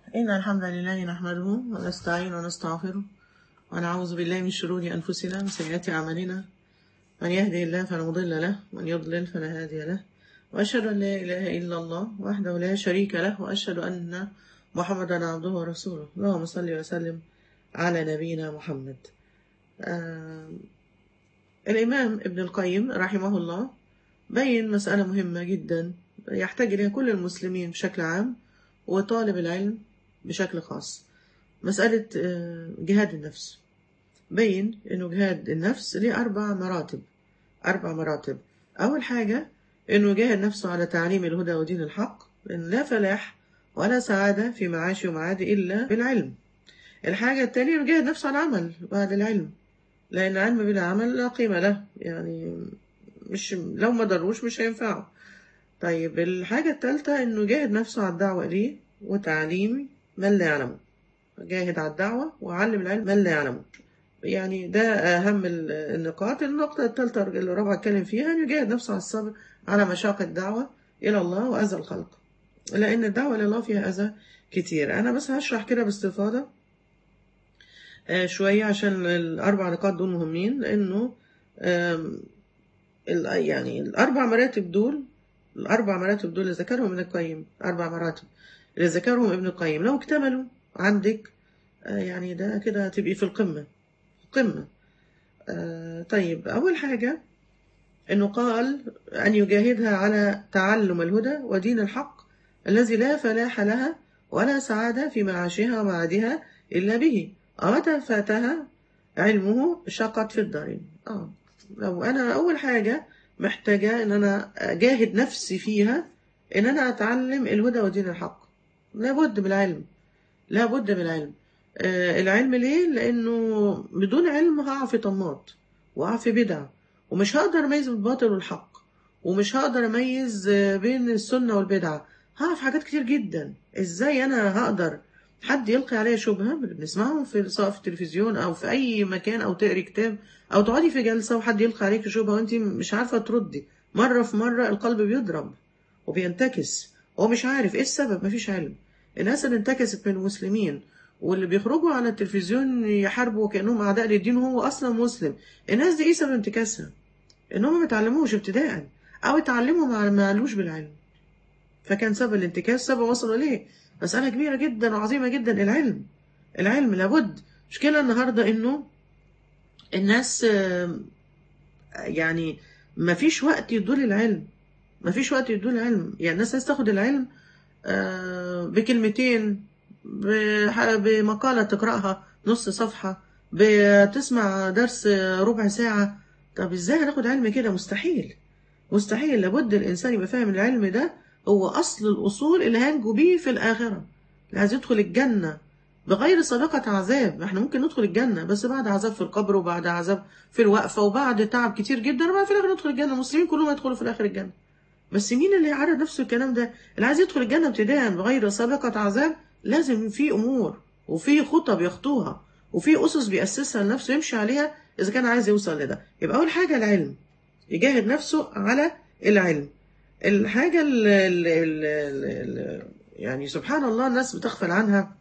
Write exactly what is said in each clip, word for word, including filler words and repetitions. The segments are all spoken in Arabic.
إن الحمد لله نحمده ونستعين ونستغفره ونعوذ بالله من شرور أنفسنا وسيئات أعمالنا. من يهدي الله فلا مضل له ومن يضلل فلا هادي له، وأشهد أن لا إله إلا الله وحده لا شريك له، وأشهد أن محمدا عبده ورسوله. اللهم صل وسلم على نبينا محمد. آه الإمام ابن القيم رحمه الله بين مسألة مهمة جدا يحتاج إليها كل المسلمين بشكل عام وطالب العلم بشكل خاص، مسألة جهاد النفس. بين إنه جهاد النفس ليه أربع مراتب أربع مراتب. أول حاجة إنه جاهد نفسه على تعليم الهدى ودين الحق، لأن لا فلاح ولا سعادة في معاش ومعاد إلا بالعلم. الحاجة التانية إنه جاهد نفسه على العمل بعد العلم، لأن العلم بلا عمل لا قيمة له، يعني مش لو ما ضروش مش هينفعه. طيب الحاجة الثالثة إنه جاهد نفسه على الدعوة إليه وتعليم من لا يعلمه. جاهد على الدعوة وعلم العلم من لا يعلمه، يعني ده أهم النقاط. النقطة الثالثة اللي الرابعة اتكلم فيها إنه يجاهد نفسه على الصبر على مشاق الدعوة إلى الله وأذى الخلق، لأن الدعوة إلى الله فيها أذى كتير. أنا بس هشرح كده باستفاضة شوية عشان الأربع نقاط دول مهمين، لأنه يعني الأربع مراتب دول الأربع مراتب دول اللي ذكرهم ابن القيم، أربع مراتب اللي ذكرهم ابن القيم لو اكتملوا عندك يعني ده كده تبقي في القمة قمة. طيب أول حاجة إنه قال أن يجاهدها على تعلم الهدى ودين الحق الذي لا فلاح لها ولا سعادة في معاشها ومعادها إلا به، ومتى فاتها علمه شقت في الدارين. آه لو أنا أول حاجة محتاجة إن أنا أجاهد نفسي فيها إن أنا أتعلم الهدى ودين الحق، لابد بالعلم لابد بالعلم. آه العلم ليه؟ لأنه بدون علم هقع في طماط وهقع في بدع، ومش هقدر أميز الباطل والحق، ومش هقدر أميز بين السنة والبدعة، هقع في حاجات كتير جدا. إزاي أنا هقدر حد يلقي عليا شبهة بنسمعهم في سواء في التلفزيون أو في أي مكان، أو تقري كتاب أو تقعدي في جلسة وحد يلقي عليك شبهة وأنت مش عارفة تردي، مرة في مرة القلب بيضرب وبينتكس وهو مش عارف إيه السبب. مفيش علم. الناس اللي انتكست من المسلمين واللي بيخرجوا على التلفزيون يحاربوا كأنهم أعداء للدين وهو أصلا مسلم، الناس دي إيه سبب انتكاسها؟ إنهم ما اتعلموش ابتداء، أو اتعلموا ما قالوش بالعلم، فكان سبب الانتكاس سبب وصلوا ليه. مسألة كبيرة جدا وعظيمة جدا. العلم العلم لابد. مشكلة النهاردة إنه الناس يعني ما فيش وقت يدوا للعلم، ما فيش وقت يدوا للعلم. يعني الناس عايز تاخد العلم بكلمتين، بمقالة تقرأها نص صفحة، بتسمع درس ربع ساعة. طب ازاي هناخد علم كده؟ مستحيل مستحيل. لابد الإنسان يبقى فاهم العلم ده هو أصل الأصول اللي هنجو بيه في الآخرة. اللي عايز يدخل الجنة بغير سابقة عذاب. احنا ممكن ندخل الجنة بس بعد عذاب في القبر، وبعد عذاب في الوقفة، وبعد تعب كتير جدا، وبعد في الآخر ندخل الجنة. المسلمين كلهم يدخلوا في الآخر الجنة، بس مين اللي يعرض نفسه الكلام ده؟ اللي عايز يدخل الجنة ابتداء بغير سابقة عذاب لازم في أمور وفي خطة يخطوها وفي أسس بيأسسها لنفسه يمشي عليها إذا كان عايز يوصل لده. يبقى أول حاجة العلم، يجاهد نفسه على العلم. الحاجة اللي يعني سبحان الله الناس بتغفل عنها،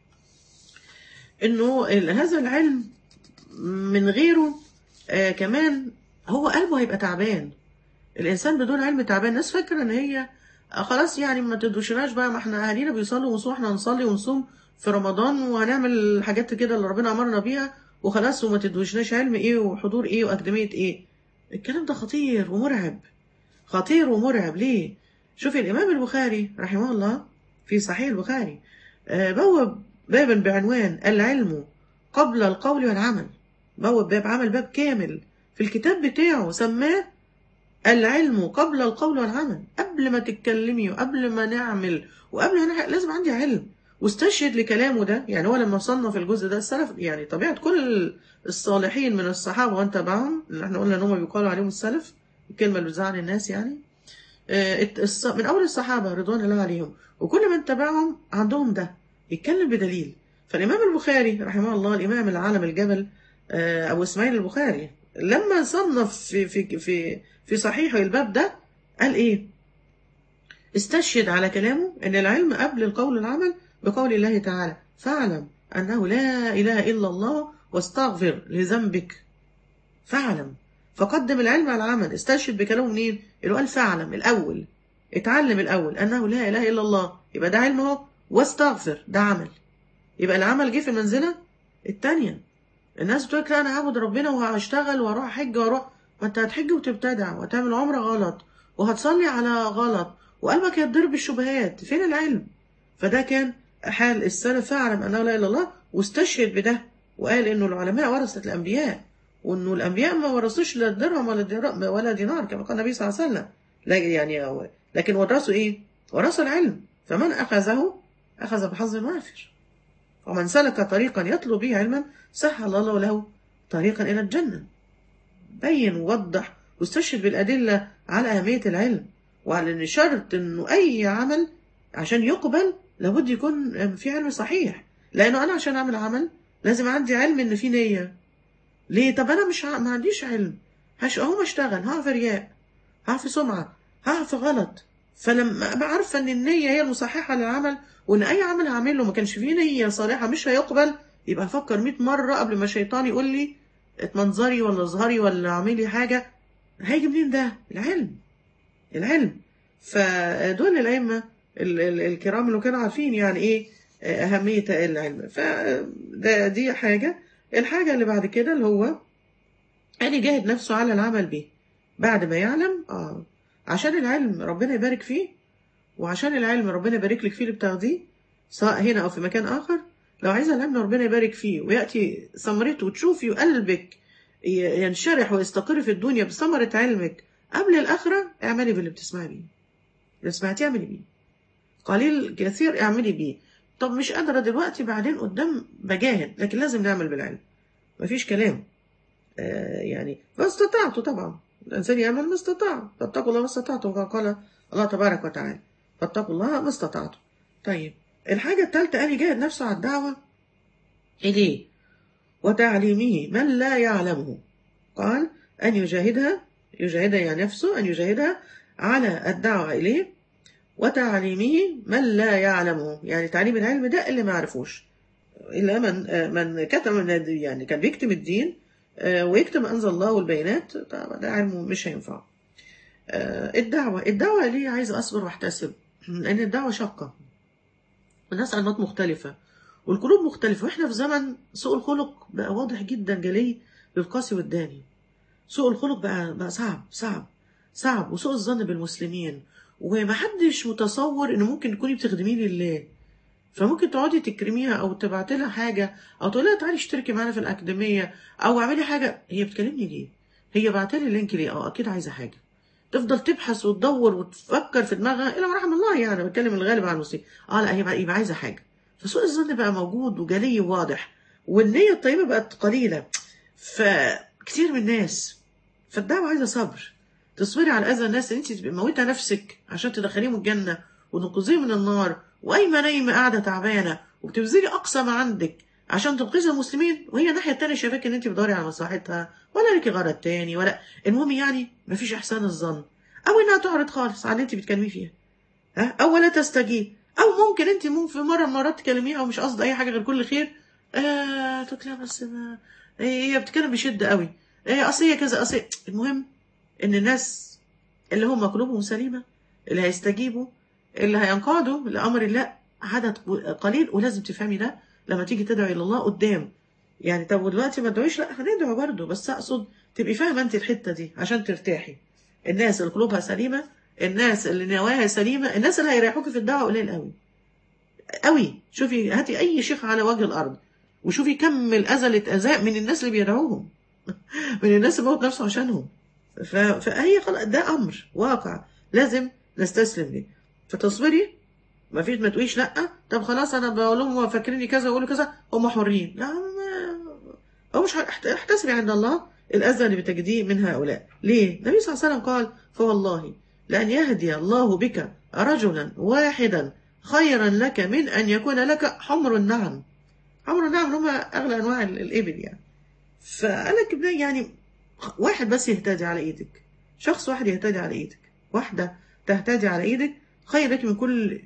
إنه هذا العلم من غيره آه كمان هو قلبه هيبقى تعبان. الإنسان بدون علم تعبان. الناس فاكرة إن هي خلاص يعني ما تدوشناش بقى، ما احنا أهالينا بيصلوا ونصوم، احنا هنصلي ونصوم في رمضان وهنعمل الحاجات كده اللي ربنا أمرنا بيها وخلاص، وما تدوشناش علم إيه وحضور إيه وأكاديمية إيه. الكلام ده خطير ومرعب، خطير ومرعب. ليه؟ شوفي الإمام البخاري رحمه الله في صحيح البخاري بوب بابا بعنوان العلم قبل القول والعمل. بوب باب، عمل باب كامل في الكتاب بتاعه سماه العلم قبل القول والعمل. قبل ما تتكلمي وقبل ما نعمل وقبل ما لازم عندي علم. واستشهد لكلامه ده. يعني هو لما صنف الجزء ده السلف، يعني طبيعة كل الصالحين من الصحابة وانت تبعهم اللي احنا قلنا ان هم بيقالوا عليهم السلف، الكلمة اللي بتزعل الناس يعني، من اول الصحابة رضوان الله عليهم وكل من تبعهم عندهم ده يتكلم بدليل. فالامام البخاري رحمه الله، الامام العالم الجبل ابو اسماعيل البخاري، لما صنف في في في في صحيحه الباب ده قال ايه؟ استشهد على كلامه ان العلم قبل القول والعمل بقول الله تعالى: فاعلم أنه لا إله إلا الله واستغفر لذنبك. فاعلم، فقدم العلم على العمل. استشهد بكلامه منين؟ اللي قال فاعلم الأول، اتعلم الأول أنه لا إله إلا الله، يبقى ده علم اهو، واستغفر ده عمل. يبقى العمل جه في المنزلة التانية. الناس بتقول لك لا أنا هعبد ربنا وهشتغل وهروح حج وهروح، ما أنت هتحج وتبتدع وهتعمل عمرة غلط وهتصلي على غلط وقلبك يتضرب بالشبهات، فين العلم؟ فده كان حال السلف. فاعلم أنه لا إله إلا الله، واستشهد بده، وقال إنه العلماء ورثة الأنبياء، وإنه الأنبياء ما ورثوش لا درهم ولا درهم ولا دينار كما قال النبي صلى الله عليه وسلم. لا يعني، لكن ورثوا إيه؟ ورثوا العلم، فمن أخذه أخذ بحظ وافر. ومن سلك طريقا يطلب به علما سهل الله له طريقا إلى الجنة. بين ووضح واستشهد بالأدلة على أهمية العلم، وعلى أن شرط أنه أي عمل عشان يقبل لابد يكون في علم صحيح. لأنه أنا عشان أعمل عمل لازم عندي علم أن في نية. ليه؟ طب أنا مش ع... ما عنديش علم، هش أهو أشتغل، ها في رياء، ها في سمعة، ها في غلط. فلما أبقى عارفة أن النية هي المصححة للعمل، وأن أي عمل هعمله ما كانش فيه نية صالحة مش هيقبل، يبقى أفكر مئة مرة قبل ما الشيطان يقول لي اتمنظري ولا اظهري ولا اعملي حاجة. هيجي منين ده؟ العلم. العلم. فدول الأئمة الكرام اللي كانوا عارفين يعني إيه أهمية العلم. فده دي حاجة. الحاجة اللي بعد كده اللي هو أن يجاهد نفسه على العمل به بعد ما يعلم. آه عشان العلم ربنا يبارك فيه، وعشان العلم ربنا يبارك لك فيه اللي بتاخديه سواء هنا أو في مكان آخر. لو عايزة العلم ربنا يبارك فيه ويأتي ثمرته وتشوفي وقلبك ينشرح ويستقر في الدنيا بثمرة علمك قبل الآخرة، اعملي باللي بتسمعي بيه. اللي سمعتي اعملي بيه، قليل كثير اعملي بيه. طب مش قادرة دلوقتي، بعدين قدام بجاهد، لكن لازم نعمل بالعلم، مفيش كلام. آه يعني ما استطعته، طبعا الإنسان يعمل ما استطاع. فاتقوا الله ما استطعتم، قال الله تبارك وتعالى فاتقوا الله ما استطعتم. طيب الحاجة الثالثة أن يجاهد نفسه على الدعوة إليه وتعليمه من لا يعلمه. قال أن يجاهدها، يجاهدها يعني نفسه، أن يجاهدها على الدعوة إليه وتعليمه من لا يعلمه، يعني تعليم العلم ده اللي ما يعرفوش إلا من من كتم، يعني كان بيكتم الدين ويكتم أنزل الله والبينات، ده علمه مش هينفع. الدعوة الدعوة ليه عايزة أصبر واحتسب، لأن الدعوة شاقة، الناس علمات مختلفة والقلوب مختلفة، وإحنا في زمن سوء الخلق بقى واضح جدا جلي للقاسي والداني. سوء الخلق بقى بقى صعب صعب صعب، وسوء الظن بالمسلمين، ومحدش متصور إن ممكن تكوني بتخدمي لله. فممكن تقعدي تكرميها أو تبعتي لها حاجة أو تقولي لها تعالي اشتركي معانا في الأكاديمية أو اعملي حاجة. هي بتكلمني ليه؟ هي بعتلي اللينك ليه؟ أه أكيد عايزة حاجة. تفضل تبحث وتدور وتفكر في دماغها إلا رحم الله، يعني بتكلم الغالب على المسلمين. أه لا، هي يبقى عايزة حاجة. فسوء الظن بقى موجود وجلي وواضح، والنية الطيبة بقت قليلة فكتير من الناس. فالدعوة عايزة صبر، تصبري على أذى الناس، إن أنت تبقي موتة نفسك عشان تدخليهم الجنة وتنقذيهم من النار، وأيمة نايمة قاعدة تعبانة وبتبذلي أقصى ما عندك عشان تنقذي المسلمين، وهي الناحية التانية شايفاك إن أنت بتدوري على مصلحتها ولا ليكي غرض تاني ولا. المهم يعني مفيش إحسان الظن، أو إنها تعرض خالص على اللي أنت بتكلمي فيها، ها، أو ولا تستجيب، أو ممكن أنت ممكن في مرة من المرات تكلميها ومش قصد أي حاجة غير كل خير. آه تقول لها بس ما هي بتتكلم بشدة قوي، إيه أصل هي كذا أصل. المهم إن الناس اللي هم قلوبهم سليمة، اللي هيستجيبوا، اللي هينقادوا لأمر الله عدد قليل. ولازم تفهمي ده لما تيجي تدعي إلى الله قدام. يعني طب دلوقتي ما تدعوش، لا هندعو برضه، بس أقصد تبقي فاهمة أنت الحتة دي عشان ترتاحي. الناس اللي قلوبها سليمة، الناس اللي نواياها سليمة، الناس اللي هيريحوكي في الدعوة قليل قوي قوي. شوفي هاتي أي شيخ على وجه الأرض وشوفي كم الأذى اللي اتأذاه من الناس اللي بيدعوهم من الناس اللي موت نفسه عشانهم. فهي ده أمر واقع لازم نستسلم ليه. فتصبري، ما فيش ما تقوليش لا طب خلاص انا بقول لهم فاكريني كذا ويقولوا كذا هم حرين. لا، هو مش احتسبي عند الله الاذى اللي بتجديه من هؤلاء. ليه؟ النبي صلى الله عليه وسلم قال فوالله لأن يهدي الله بك رجلا واحدا خيرا لك من أن يكون لك حمر النعم. حمر النعم هم أغلى أنواع الإبل يعني. فقالك يعني واحد بس يهتدي على إيدك، شخص واحد يهتدي على إيدك، واحدة تهتدي على إيدك خير لك من كل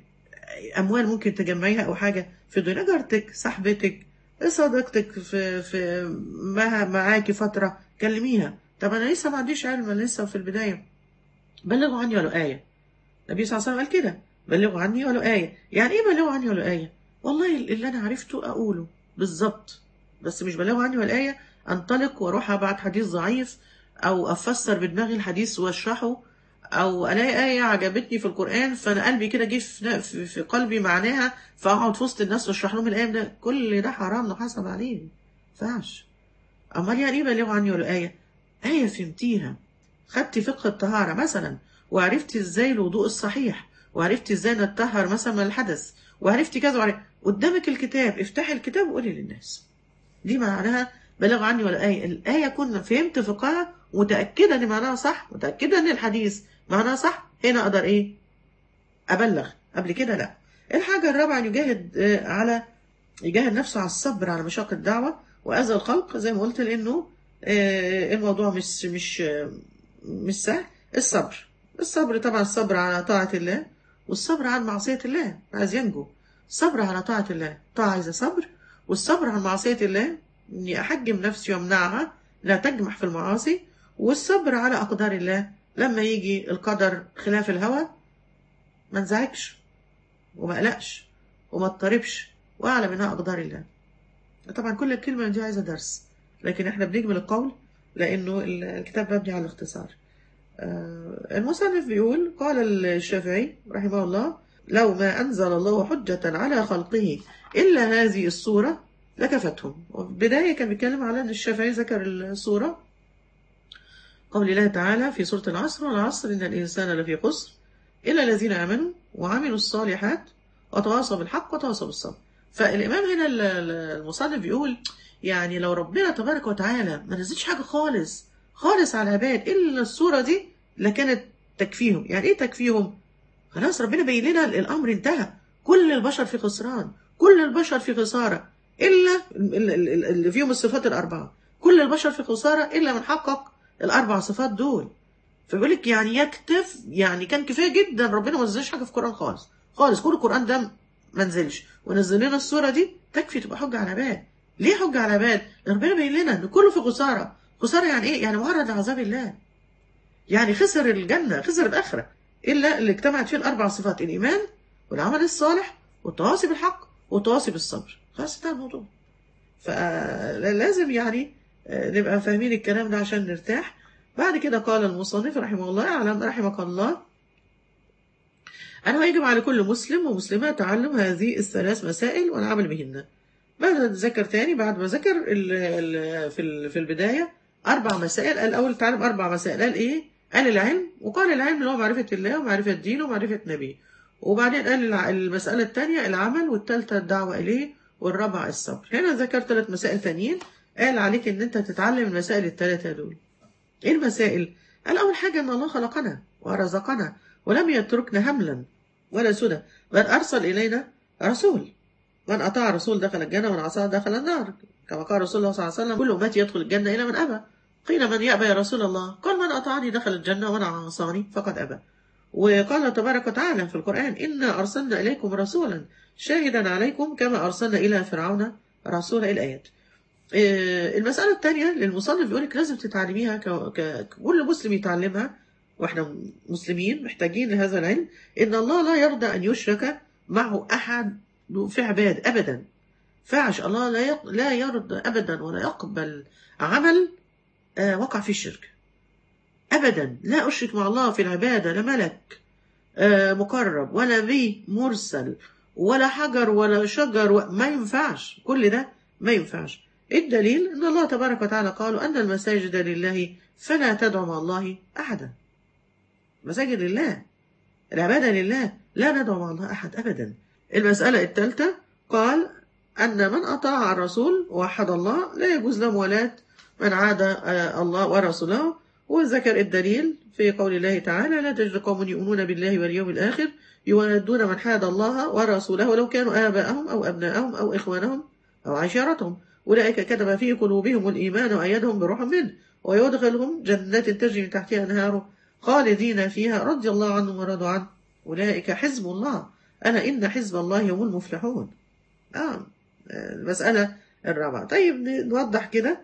اموال ممكن تجمعيها او حاجه في الدنيا، جارتك، صاحبتك، صديقتك في في معها معاكي فتره، كلميها. طب انا لسه ما عنديش علم، انا لسه في البدايه، بلغوا عني ولو ايه. النبي صلى الله عليه وسلم قال كده، بلغوا عني ولو آية. يعني ايه بلغوا عني ولو آية؟ والله اللي انا عرفته اقوله بالظبط، بس مش بلغوا عني ولا آية انطلق واروح ابعت حديث ضعيف، او افسر بدماغي الحديث واشرحه، او الاقي آية عجبتني في القرآن فانا قلبي كده جه في في في قلبي معناها، فاقعد في وسط الناس واشرح لهم الآية. ده كل ده حرام، ده حسب عليه، ما ينفعش. امال يعني ايه بلغوا عني ولا آية؟ آية فهمتيها، خدتي فقه الطهارة مثلا، وعرفتي ازاي الوضوء الصحيح، وعرفتي ازاي نتطهر مثلا من الحدث، وعرفتي كذا، وعرفتي قدامك الكتاب، افتحي الكتاب وقولي للناس. دي معناها بلغ عني ولا آية. الآية كنا فهمت فقهها، متأكدة ان معناها صح، متأكدة ان الحديث معناها صح، هنا اقدر ايه؟ ابلغ. قبل كده لا. الحاجة الرابعة ان يجاهد آه، على يجاهد نفسه على الصبر على مشاق الدعوة وأذى الخلق، زي ما قلت، لأنه آه، الموضوع مش مش آه، مش سهل. الصبر، الصبر طبعا، الصبر على طاعة الله، والصبر عن معصية الله عايز ينجو. الصبر على طاعة الله، طاعة عايزة صبر، والصبر عن معصية الله إني أحجم نفسي وأمنعها لا تجمح في المعاصي، والصبر على أقدار الله لما يجي القدر خلاف الهوى ما انزعجش وما قلقش وما اضطربش، وأعلم إنها أقدار الله. طبعا كل كلمة دي عايزة درس، لكن احنا بنجمل القول لأنه الكتاب مبني على الاختصار. آه، المصنف بيقول: قال الشافعي رحمه الله: لو ما أنزل الله حجة على خلقه إلا هذه الصورة لكفتهم. وبداية كان بيتكلم على أن الشافعي ذكر الصورة قول الله تعالى في سورة العصر: والعصر إن الإنسان لفي خسر إلا الذين آمنوا وعملوا الصالحات وتواصوا بالحق وتواصوا بالصبر. فالإمام هنا ال- ال- المصنف بيقول يعني لو ربنا تبارك وتعالى ما نزلش حاجة خالص خالص على العباد إلا الصورة دي لكانت تكفيهم. يعني إيه تكفيهم؟ خلاص ربنا بين لنا الأمر انتهى، كل البشر في خسران، كل البشر في خسارة إلا ال- ال- ال- اللي فيهم الصفات الأربعة. كل البشر في خسارة إلا من حقق الأربع صفات دول. فبيقول لك يعني يكتف، يعني كان كفايه جدا ربنا ما نزلش حاجه في القران خالص خالص، كل القران ده ما نزلش ونزل لنا السوره دي تكفي تبقى حجه على بال. ليه حجه على بال؟ لأن ربنا بين لنا ان كله في خساره. خساره يعني ايه؟ يعني معرض لعذاب الله، يعني خسر الجنه، خسر الاخره، الا اللي اجتمعت فيه الاربع صفات: الايمان والعمل الصالح والتواصي بالحق والتواصي بالصبر. خلاص ده الموضوع. فلازم يعني آه، نبقى فاهمين الكلام ده عشان نرتاح. بعد كده قال المصنف رحمه الله: اعلم رحمك الله أنه يجب على كل مسلم ومسلمة تعلم هذه الثلاث مسائل والعمل بهن. بعد ما ذكر تاني، بعد ما ذكر ال ال في ال- في البداية أربع مسائل. قال الأول تعلم أربع مسائل. قال إيه؟ قال العلم، وقال العلم اللي هو معرفة الله ومعرفة دينه ومعرفة نبيه. وبعدين قال الع- المسألة الثانية العمل، والثالثة الدعوة إليه، والرابعة الصبر. هنا ذكر ثلاث مسائل تانيين. قال عليك إن أنت تتعلم المسائل الثلاثة دول. ايه المسائل؟ قال اول حاجه ان الله خلقنا ورزقنا ولم يتركنا هملا ولا سدى، بل ارسل الينا رسول. من اطاع الرسول دخل الجنه ومن عصاه دخل النار، كما قال رسول الله صلى الله عليه وسلم: كل امتي يدخل الجنه الا من ابى. قيل: من يابى يا رسول الله؟ قال: من اطاعني دخل الجنه ومن عصاني فقد ابى. وقال تبارك وتعالى في القران: انا ارسلنا اليكم رسولا شاهدا عليكم كما ارسلنا الى فرعون رسولا. الايات. آه، المسألة الثانية للمصنف بيقول لك لازم تتعلميها، ك... ك... كل مسلم يتعلمها، واحنا مسلمين محتاجين لهذا العلم: إن الله لا يرضى أن يشرك معه أحد في عباد أبدا. فعش الله لا يق... لا يرضى أبدا ولا يقبل عمل آه، وقع فيه الشرك أبدا. لا أشرك مع الله في العبادة، لا ملك آه، مقرب ولا نبي مرسل ولا حجر ولا شجر و... ما ينفعش، كل ده ما ينفعش. الدليل ان الله تبارك وتعالى قالوا ان المساجد لله فلا تدعوا مع الله احدا. مساجد لله، العباده لله، لا ندعو مع الله احد ابدا. المساله الثالثه قال ان من اطاع الرسول ووحد الله لا يجوز له موالاه من عاد آه، الله ورسوله. وذكر الدليل في قول الله تعالى: لا تجد قوم يؤمنون بالله واليوم الآخر يوادون من حاد الله ورسوله ولو كانوا آباءهم أو أبناءهم أو إخوانهم أو عشيرتهم أولئك كتب في قلوبهم الإيمان وأيدهم بروح منه ويدخلهم جنات تجري من تحتها أنهار خالدين فيها رضي الله عنهم ورضوا عنه أولئك حزب الله ألا إن حزب الله هم المفلحون. آه المسألة الرابعة. طيب نوضح كده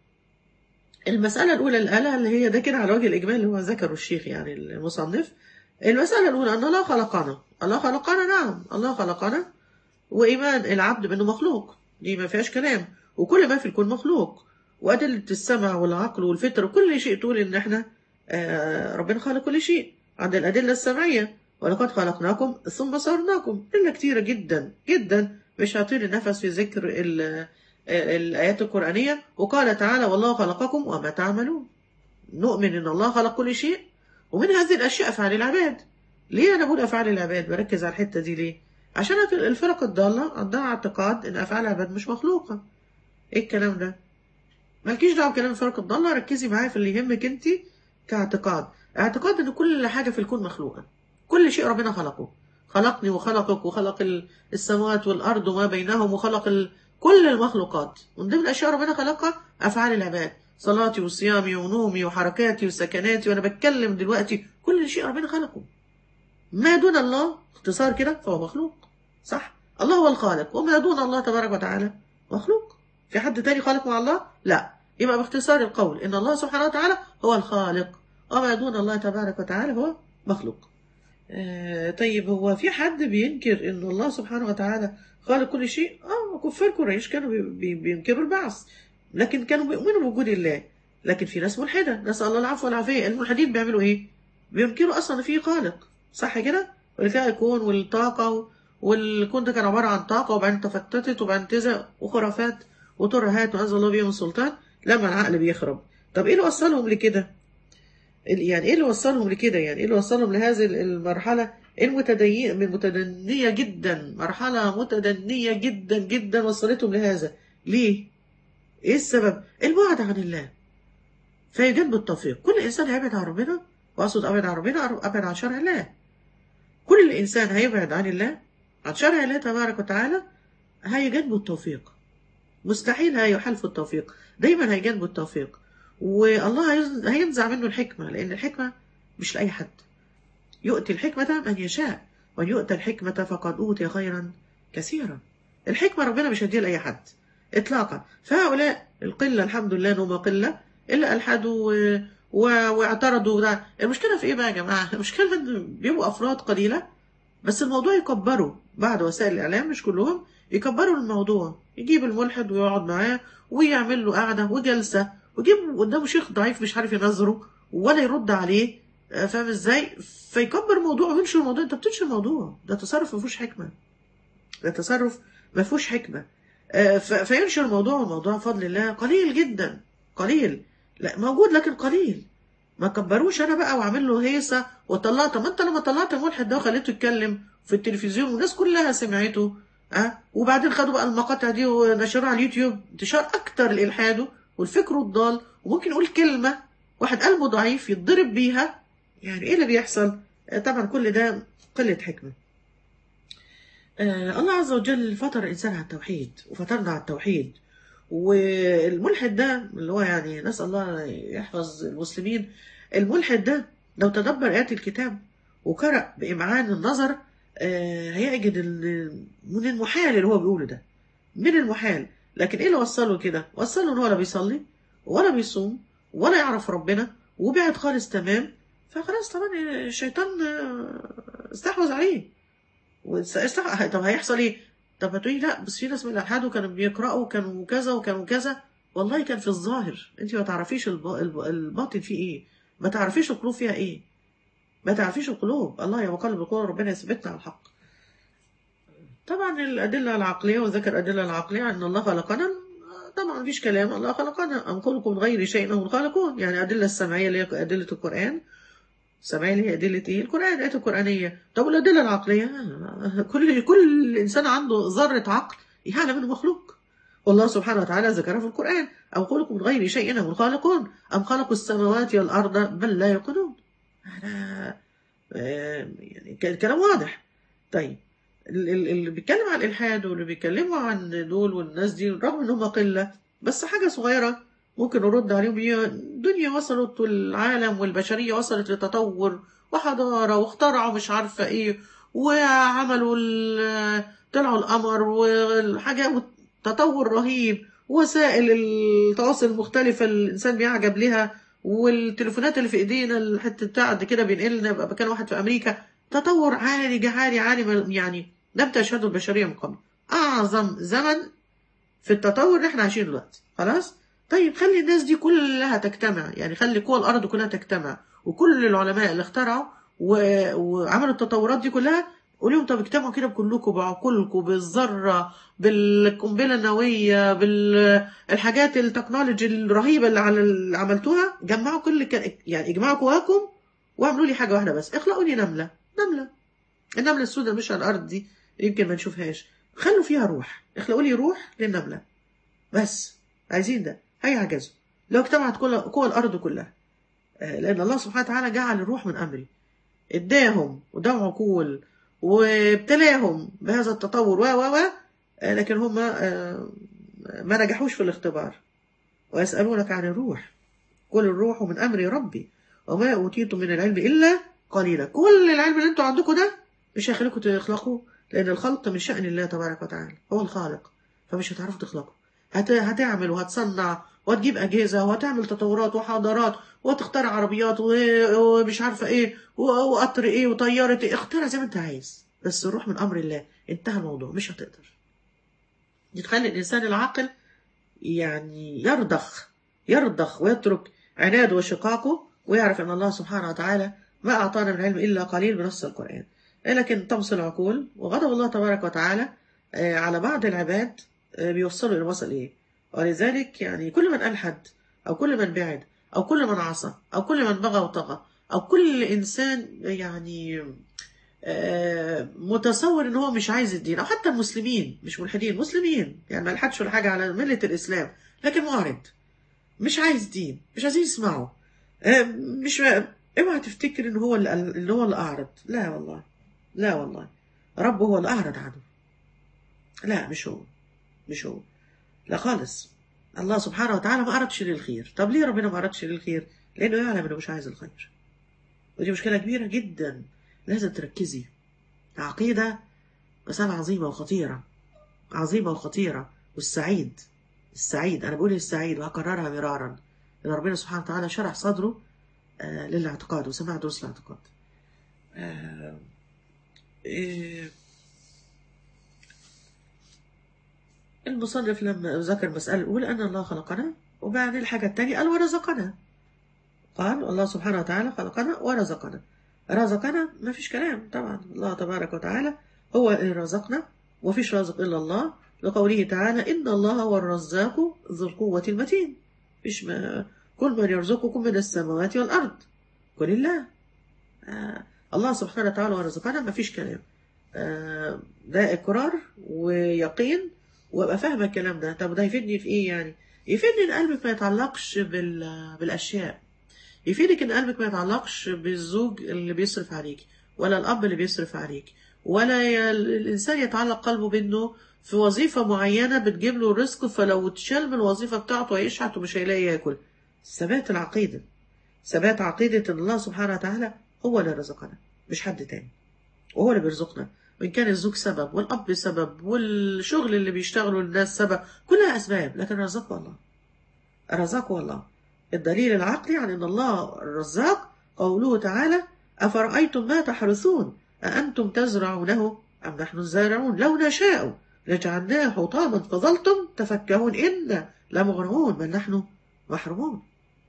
المسألة الأولى، الآلة اللي هي ده كده على وجه الإجمال اللي هو ذكره الشيخ يعني المصنف. المسألة الأولى أن الله خلقنا، الله خلقنا نعم الله خلقنا، وإيمان العبد بأنه مخلوق دي ما فيهاش كلام، وكل ما في الكون مخلوق، وأدلة السمع والعقل والفطر وكل شيء تقول إن إحنا آه ربنا خلق كل شيء. عند الأدلة السمعية ولقد خلقناكم ثم صورناكم، إلا كتيرة جدا جدا مش هطيل النفس في ذكر الآيات القرآنية. وقال تعالى والله خلقكم وما تعملون. نؤمن إن الله خلق كل شيء، ومن هذه الأشياء أفعال العباد. ليه أنا بقول أفعال العباد؟ بركز على الحتة دي ليه؟ عشان الفرق الضالة عندها اعتقاد إن أفعال العباد مش مخلوقة. إيه الكلام ده؟ مالكيش دعوة بكلام الفرق الضالة، ركزي معايا في اللي يهمك أنت كاعتقاد. اعتقاد إن كل حاجة في الكون مخلوقة، كل شيء ربنا خلقه، خلقني وخلقك وخلق السماوات والأرض وما بينهم وخلق ال... كل المخلوقات. من ضمن الأشياء ربنا خلقها أفعال العباد، صلاتي وصيامي ونومي وحركاتي وسكناتي وأنا بتكلم دلوقتي، كل شيء ربنا خلقه. ما دون الله اختصار كده فهو مخلوق، صح؟ الله هو الخالق، وما دون الله تبارك وتعالى مخلوق. في حد تاني خالق مع الله؟ لا. يبقى باختصار القول إن الله سبحانه وتعالى هو الخالق، وما دون الله تبارك وتعالى هو مخلوق. آه طيب هو في حد بينكر إن الله سبحانه وتعالى خالق كل شيء؟ اه كفار قريش كانوا بي بي بينكروا البعث، لكن كانوا بيؤمنوا بوجود الله. لكن في ناس ملحدة، نسأل الله العفو والعافية. الملحدين بيعملوا ايه؟ بينكروا أصلا في خالق، صح كده؟ والفئة الكون والطاقة، والكون ده كان عبارة عن طاقة وبعدين تفتتت وبعدين تزق وخرافات وترهات وأنزل الله بيهم السلطان لما العقل بيخرب. طب ايه اللي وصلهم لكده؟ يعني ايه اللي وصلهم لكده؟ يعني ايه اللي وصلهم لهذه المرحلة المتدنية متدنية جدا، مرحلة متدنية جدا جدا وصلتهم لهذا؟ ليه؟ ايه السبب؟ البعد عن الله. فيجب بالتوفيق كل انسان هيبعد عن ربنا، واقصد ابعد عن ربنا ابعد عن شرع الله. كل انسان هيبعد عن الله عن شرع الله تبارك وتعالى هيجنبه التوفيق، مستحيل هيحالف التوفيق، دايما هيجنبه التوفيق. والله هينزع منه الحكمة، لأن الحكمة مش لأي حد. يؤتي الحكمة من يشاء وأن يؤتى الحكمة فقد أوتي خيرا كثيرا. الحكمة ربنا مش هديها لأي حد إطلاقا. فهؤلاء القلة الحمد لله إنهم قلة إلا ألحدوا و... و... واعترضوا. ده المشكلة في إيه بقى يا جماعة؟ المشكلة إن بيبقوا أفراد قليلة بس الموضوع يكبروا بعد وسائل الإعلام، مش كلهم يكبروا الموضوع، يجيب الملحد ويقعد معاه ويعمل له قعدة وجلسة ويجيب قدامه شيخ ضعيف مش عارف ينظره ولا يرد عليه، فاهم ازاي؟ فيكبر الموضوع وينشر الموضوع. انت بتنشر الموضوع ده تصرف ما فيهوش حكمة، ده تصرف ما فيهوش حكمة. فينشر الموضوع، الموضوع بفضل الله قليل جدا، قليل لا موجود لكن قليل. ما كبروش انا بقى واعمل له هيصه وطلعت. ما انت لما طلعت الملحد ده وخليته يتكلم في التلفزيون والناس كلها سمعته، اه وبعدين خدوا بقى المقاطع دي ونشروها على اليوتيوب، انتشار اكتر الالحاد والفكر الضال. وممكن يقول كلمه واحد قلبه ضعيف يتضرب بيها. يعني ايه اللي بيحصل؟ آه طبعا كل ده قله حكمه. آه الله عز وجل فطر الانسان على التوحيد وفطرنا على التوحيد. والملحد ده اللي هو يعني نسأل الله يحفظ المسلمين، الملحد ده لو تدبر آيات الكتاب وقرأ بإمعان النظر آه هيجد من المحال اللي هو بيقوله ده، من المحال. لكن ايه اللي وصله كده؟ وصله ان هو لا بيصلي ولا بيصوم ولا يعرف ربنا وبعد خالص تمام. فخلاص طبعا الشيطان استحوذ عليه واستحوذ. طب هيحصل ايه؟ طب هتقولي لا بس في ناس من الالحاد وكانوا بيقرأوا وكانوا كذا وكانوا كذا. والله كان في الظاهر، انت ما تعرفيش الباطن فيه ايه، ما تعرفيش القلوب فيها ايه، ما تعرفيش القلوب. الله يا مقلب القلوب ربنا يثبتنا على الحق. طبعا الأدلة العقلية وذكر الأدلة العقلية أن الله خلقنا، طبعا مفيش كلام، الله خلقنا أم خلقوا من غير شيء هم الخالقون. يعني أدلة السمعية اللي هي أدلة القرآن، السمعية اللي هي أدلة إيه؟ القرآن، الآيات القرآنية. طب الأدلة العقلية كل كل إنسان عنده ذرة عقل يعلم إنه مخلوق، والله سبحانه وتعالى ذكرها في القرآن أم خلقوا من غير شيء هم الخالقون أم خلقوا السماوات والأرض بل لا يوقنون. يعني الكلام واضح. طيب اللي بيتكلم عن الإلحاد واللي بيتكلموا عن دول والناس دي رغم إنهم قلة بس حاجة صغيرة ممكن نرد عليهم. هي الدنيا وصلت والعالم والبشرية وصلت لتطور وحضارة واخترعوا مش عارفة إيه وعملوا ال- طلعوا القمر والحاجة، تطور رهيب، وسائل التواصل المختلفة اللي الإنسان بيعجب لها، والتليفونات اللي في إيدينا الحتة بتاع قد كده بينقلنا بقى مكان واحد في أمريكا. تطور عالي عالي عالي، يعني لم تشهده البشرية من قبل. أعظم زمن في التطور اللي احنا عايشينه دلوقتي. خلاص. طيب خلي الناس دي كلها تجتمع، يعني خلي قوى الارض كلها تجتمع، وكل العلماء اللي اخترعوا و... وعملوا التطورات دي كلها، قوليهم طب اجتمعوا كده بكلكم، بعقولكم، بالذره، بالقنبله النوويه، بالحاجات التكنولوجي الرهيبه اللي, على... اللي عملتوها. جمعوا كل ك... يعني اجمعوا قواكم واعملوا لي حاجه واحده بس، اخلقوا لي نمله. نمله النمله السوداء مش على الارض دي، يمكن ما نشوفهاش. خلوا فيها روح، اخلقوا لي روح للنمله بس. عايزين ده، هيعجزوا لو اجتمعت كل قوى الارض كلها. آه، لان الله سبحانه وتعالى جعل الروح من امري، اداهم ودهم عقول وابتلاهم بهذا التطور و و و آه، لكن هم آه، ما نجحوش في الاختبار. ويسألونك عن الروح، قل الروح من امر ربي وما اوتيتم من العلم الا قليلا. كل العلم اللي انتوا عندكم ده مش هيخليكم تخلقوا، لان الخلق من شأن الله تبارك وتعالى، هو الخالق، فمش هتعرفوا تخلقوا. هت... هتعمل وهتصنع وهتجيب أجهزة وهتعمل تطورات وحضارات وتخترع عربيات و... ومش عارفة ايه و... وقطر ايه وطيارة ايه، اخترع زي ما انت عايز، بس الروح من أمر الله. انتهى الموضوع، مش هتقدر. دي تخلي الإنسان العاقل يعني يرضخ، يرضخ ويترك عناده وشقاقه، ويعرف أن الله سبحانه وتعالى ما أعطانا من علم إلا قليل بنص القرآن. لكن طمس العقول وغضب الله تبارك وتعالى آه، على بعض العباد آه، بيوصلوا إلى وصل إيه. ولذلك يعني كل من ألحد، أو كل من بعد، أو كل من عصى، أو كل من بغى وطغى، أو كل إنسان يعني آه، متصور ان هو مش عايز الدين، او حتى المسلمين مش ملحدين، مسلمين يعني ما لحدش ولا حاجه على مله الاسلام، لكن معرض، مش عايز دين، مش عايزين يسمعوا. آه، مش اوعى تفتكر ان هو اللي اللي هو اللي اعرض، لا والله، لا والله، ربه هو اللي اعرض عنه. لا مش هو، مش هو، لا خالص. الله سبحانه وتعالى ما أردش للخير. طب ليه ربنا ما أردش للخير؟ لأنه يعلم إنه مش عايز الخير. ودي مشكلة كبيرة جدا، لازم تركزي. عقيدة مسألة عظيمة وخطيرة، عظيمة وخطيرة. والسعيد، السعيد أنا بقول السعيد وهكررها مرارا، إن ربنا سبحانه وتعالى شرح صدره آه للاعتقاد، وسمع دروس الاعتقاد. آه إيه المصنف لما ذكر المسألة الأولى أن الله خلقنا، وبعدين الحاجة الثانية قال ورزقنا. قال الله سبحانه وتعالى خلقنا ورزقنا. رزقنا ما فيش كلام طبعا، الله تبارك وتعالى هو اللي رزقنا، وفيش رازق إلا الله، لقوله تعالى إن الله هو الرزاق ذو القوة المتين. فيش ما كل من يرزقكم من السماوات والأرض قل الله. آه الله سبحانه وتعالى ورزقنا، ما فيش كلام. آه ده إقرار ويقين، وابقى فاهمة الكلام ده. طب ده يفيدني في إيه يعني؟ يفيدني إن قلبك ما يتعلقش بال... بالأشياء، يفيدك ان قلبك ما يتعلقش بالزوج اللي بيصرف عليك، ولا الاب اللي بيصرف عليك، ولا ي- الانسان يتعلق قلبه بانه في وظيفة معينة بتجيب له رزق، فلو اتشال من الوظيفة بتاعته هيشحت ومش هيلاقي ياكل. ثبات العقيدة، ثبات عقيدة ان الله سبحانه وتعالى هو اللي رزقنا مش حد تاني، وهو اللي بيرزقنا. وإن كان الزوج سبب، والأب سبب، والشغل اللي بيشتغلوا الناس سبب، كلها أسباب، لكن رزقه الله، رزقه الله. الدليل العقلي عن أن الله الرزاق قوله تعالى أفرأيتم ما تحرثون أأنتم تزرعونه أم نحن الزارعون لو نشاء لجعلناه حطاما فظلتم تفكهون إنا لمغرمون بل نحن محرومون.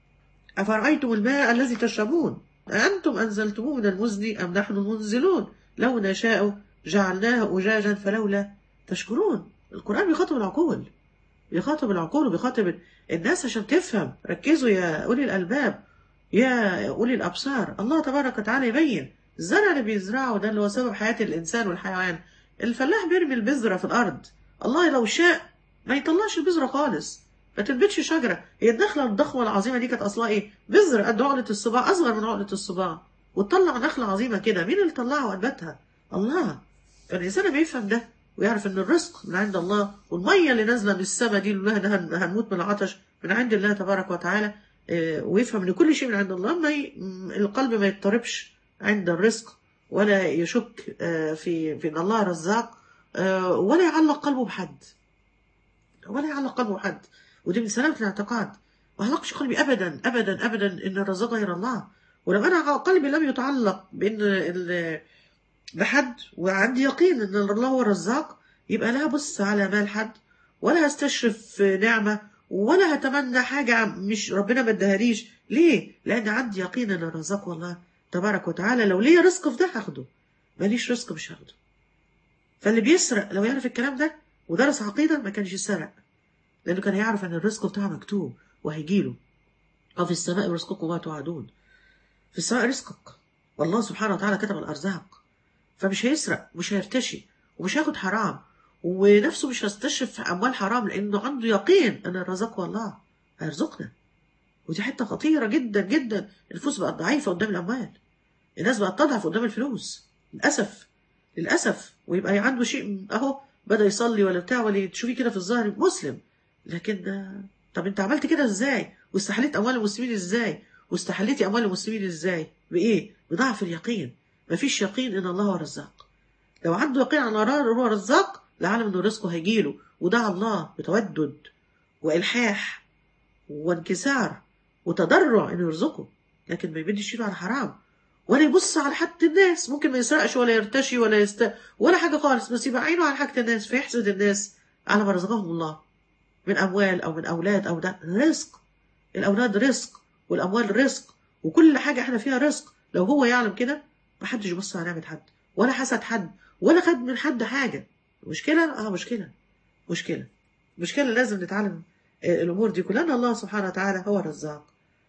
أفرأيتم الماء الذي تشربون أأنتم أنزلتموه من المزن أم نحن المنزلون لو نشاء جعلناه أجاجا فلولا تشكرون. القرآن بيخاطب العقول، بيخاطب العقول وبيخاطب الناس عشان تفهم. ركزوا يا أولي الألباب، يا أولي الأبصار. الله تبارك وتعالى يبين الزرع اللي بيزرعه ده اللي هو سبب حياة الإنسان والحيوان. الفلاح بيرمي البذرة في الأرض، الله لو شاء ما يطلعش البذرة خالص، ما تنبتش شجرة. هي النخلة الضخمة العظيمة دي كانت أصلها إيه؟ بذرة قد عقلة الصباع، أصغر من عقلة الصباع، وتطلع نخلة عظيمة كده. مين اللي طلعها وأنبتها؟ الله. فالإنسان بيفهم ده ويعرف ان الرزق من عند الله، والميه اللي نازله من السماء دي اللي هنموت من العطش من عند الله تبارك وتعالى. ويفهم ان كل شيء من عند الله، ما ي... القلب ما يضطربش عند الرزق ولا يشك آه، في في ان الله رزاق، آه، ولا يعلق قلبه بحد، ولا يعلق قلبه بحد. ودي من سلامة الاعتقاد. ما علقش قلبي ابدا ابدا ابدا ان الرزاق غير الله. ولما انا قلبي لم يتعلق بان ال- بحد، وعندي يقين ان الله هو الرزاق، يبقى لا هبص على مال حد، ولا هستشرف نعمة، ولا هتمنى حاجة مش ربنا ما اداهاليش. ليه؟ لأن عندي يقين ان الرزاق هو الله تبارك وتعالى. لو ليا رزق في ده هاخده، ماليش رزق مش هاخده. فاللي بيسرق لو يعرف الكلام ده ودرس عقيدة ما كانش يسرق، لأنه كان يعرف ان الرزق بتاعه مكتوب وهيجيله. وفي السماء رزقكم وما توعدون. في السماء رزقك، والله سبحانه وتعالى كتب الأرزاق. فمش هيسرق، مش هيرتشي، ومش هياخد حرام، ونفسه مش هيستشرف في أموال حرام، لأنه عنده يقين أن الرزاق هو الله هيرزقنا. ودي حتة خطيرة جدا جدا. النفوس بقت ضعيفة قدام الأموال، الناس بقت تضعف قدام الفلوس للأسف، للأسف. ويبقى عنده شيء أهو بدأ يصلي ولا بتاع، ولا تشوفيه كده في الظاهر مسلم، لكن آه، طب أنت عملت كده إزاي؟ واستحليت أموال المسلمين إزاي؟ واستحليتي أموال المسلمين إزاي؟ بإيه؟ بضعف اليقين. مفيش يقين إن الله هو الرزاق. لو عنده يقين على الله هو رزاق لعلم إنه رزقه هيجيله، ودعا الله بتودد وإلحاح وانكسار وتضرع إنه يرزقه. لكن ما يمدش ايده على حرام، ولا يبص على حاجة الناس. ممكن ما يسرقش ولا يرتشي ولا يست ولا حاجة خالص، بس يبقى عينه على حاجة الناس، فيحسد الناس على ما رزقهم الله من أموال أو من أولاد. أو ده رزق، الأولاد رزق، والأموال رزق، وكل حاجة احنا فيها رزق. لو هو يعلم كده محدش يبص على نعمة حد، ولا حسد حد، ولا خد من حد حاجة. مشكلة؟ اه مشكلة، مشكلة، مشكلة. لازم نتعلم آه، الأمور دي كلها، أن الله سبحانه وتعالى هو الرزاق.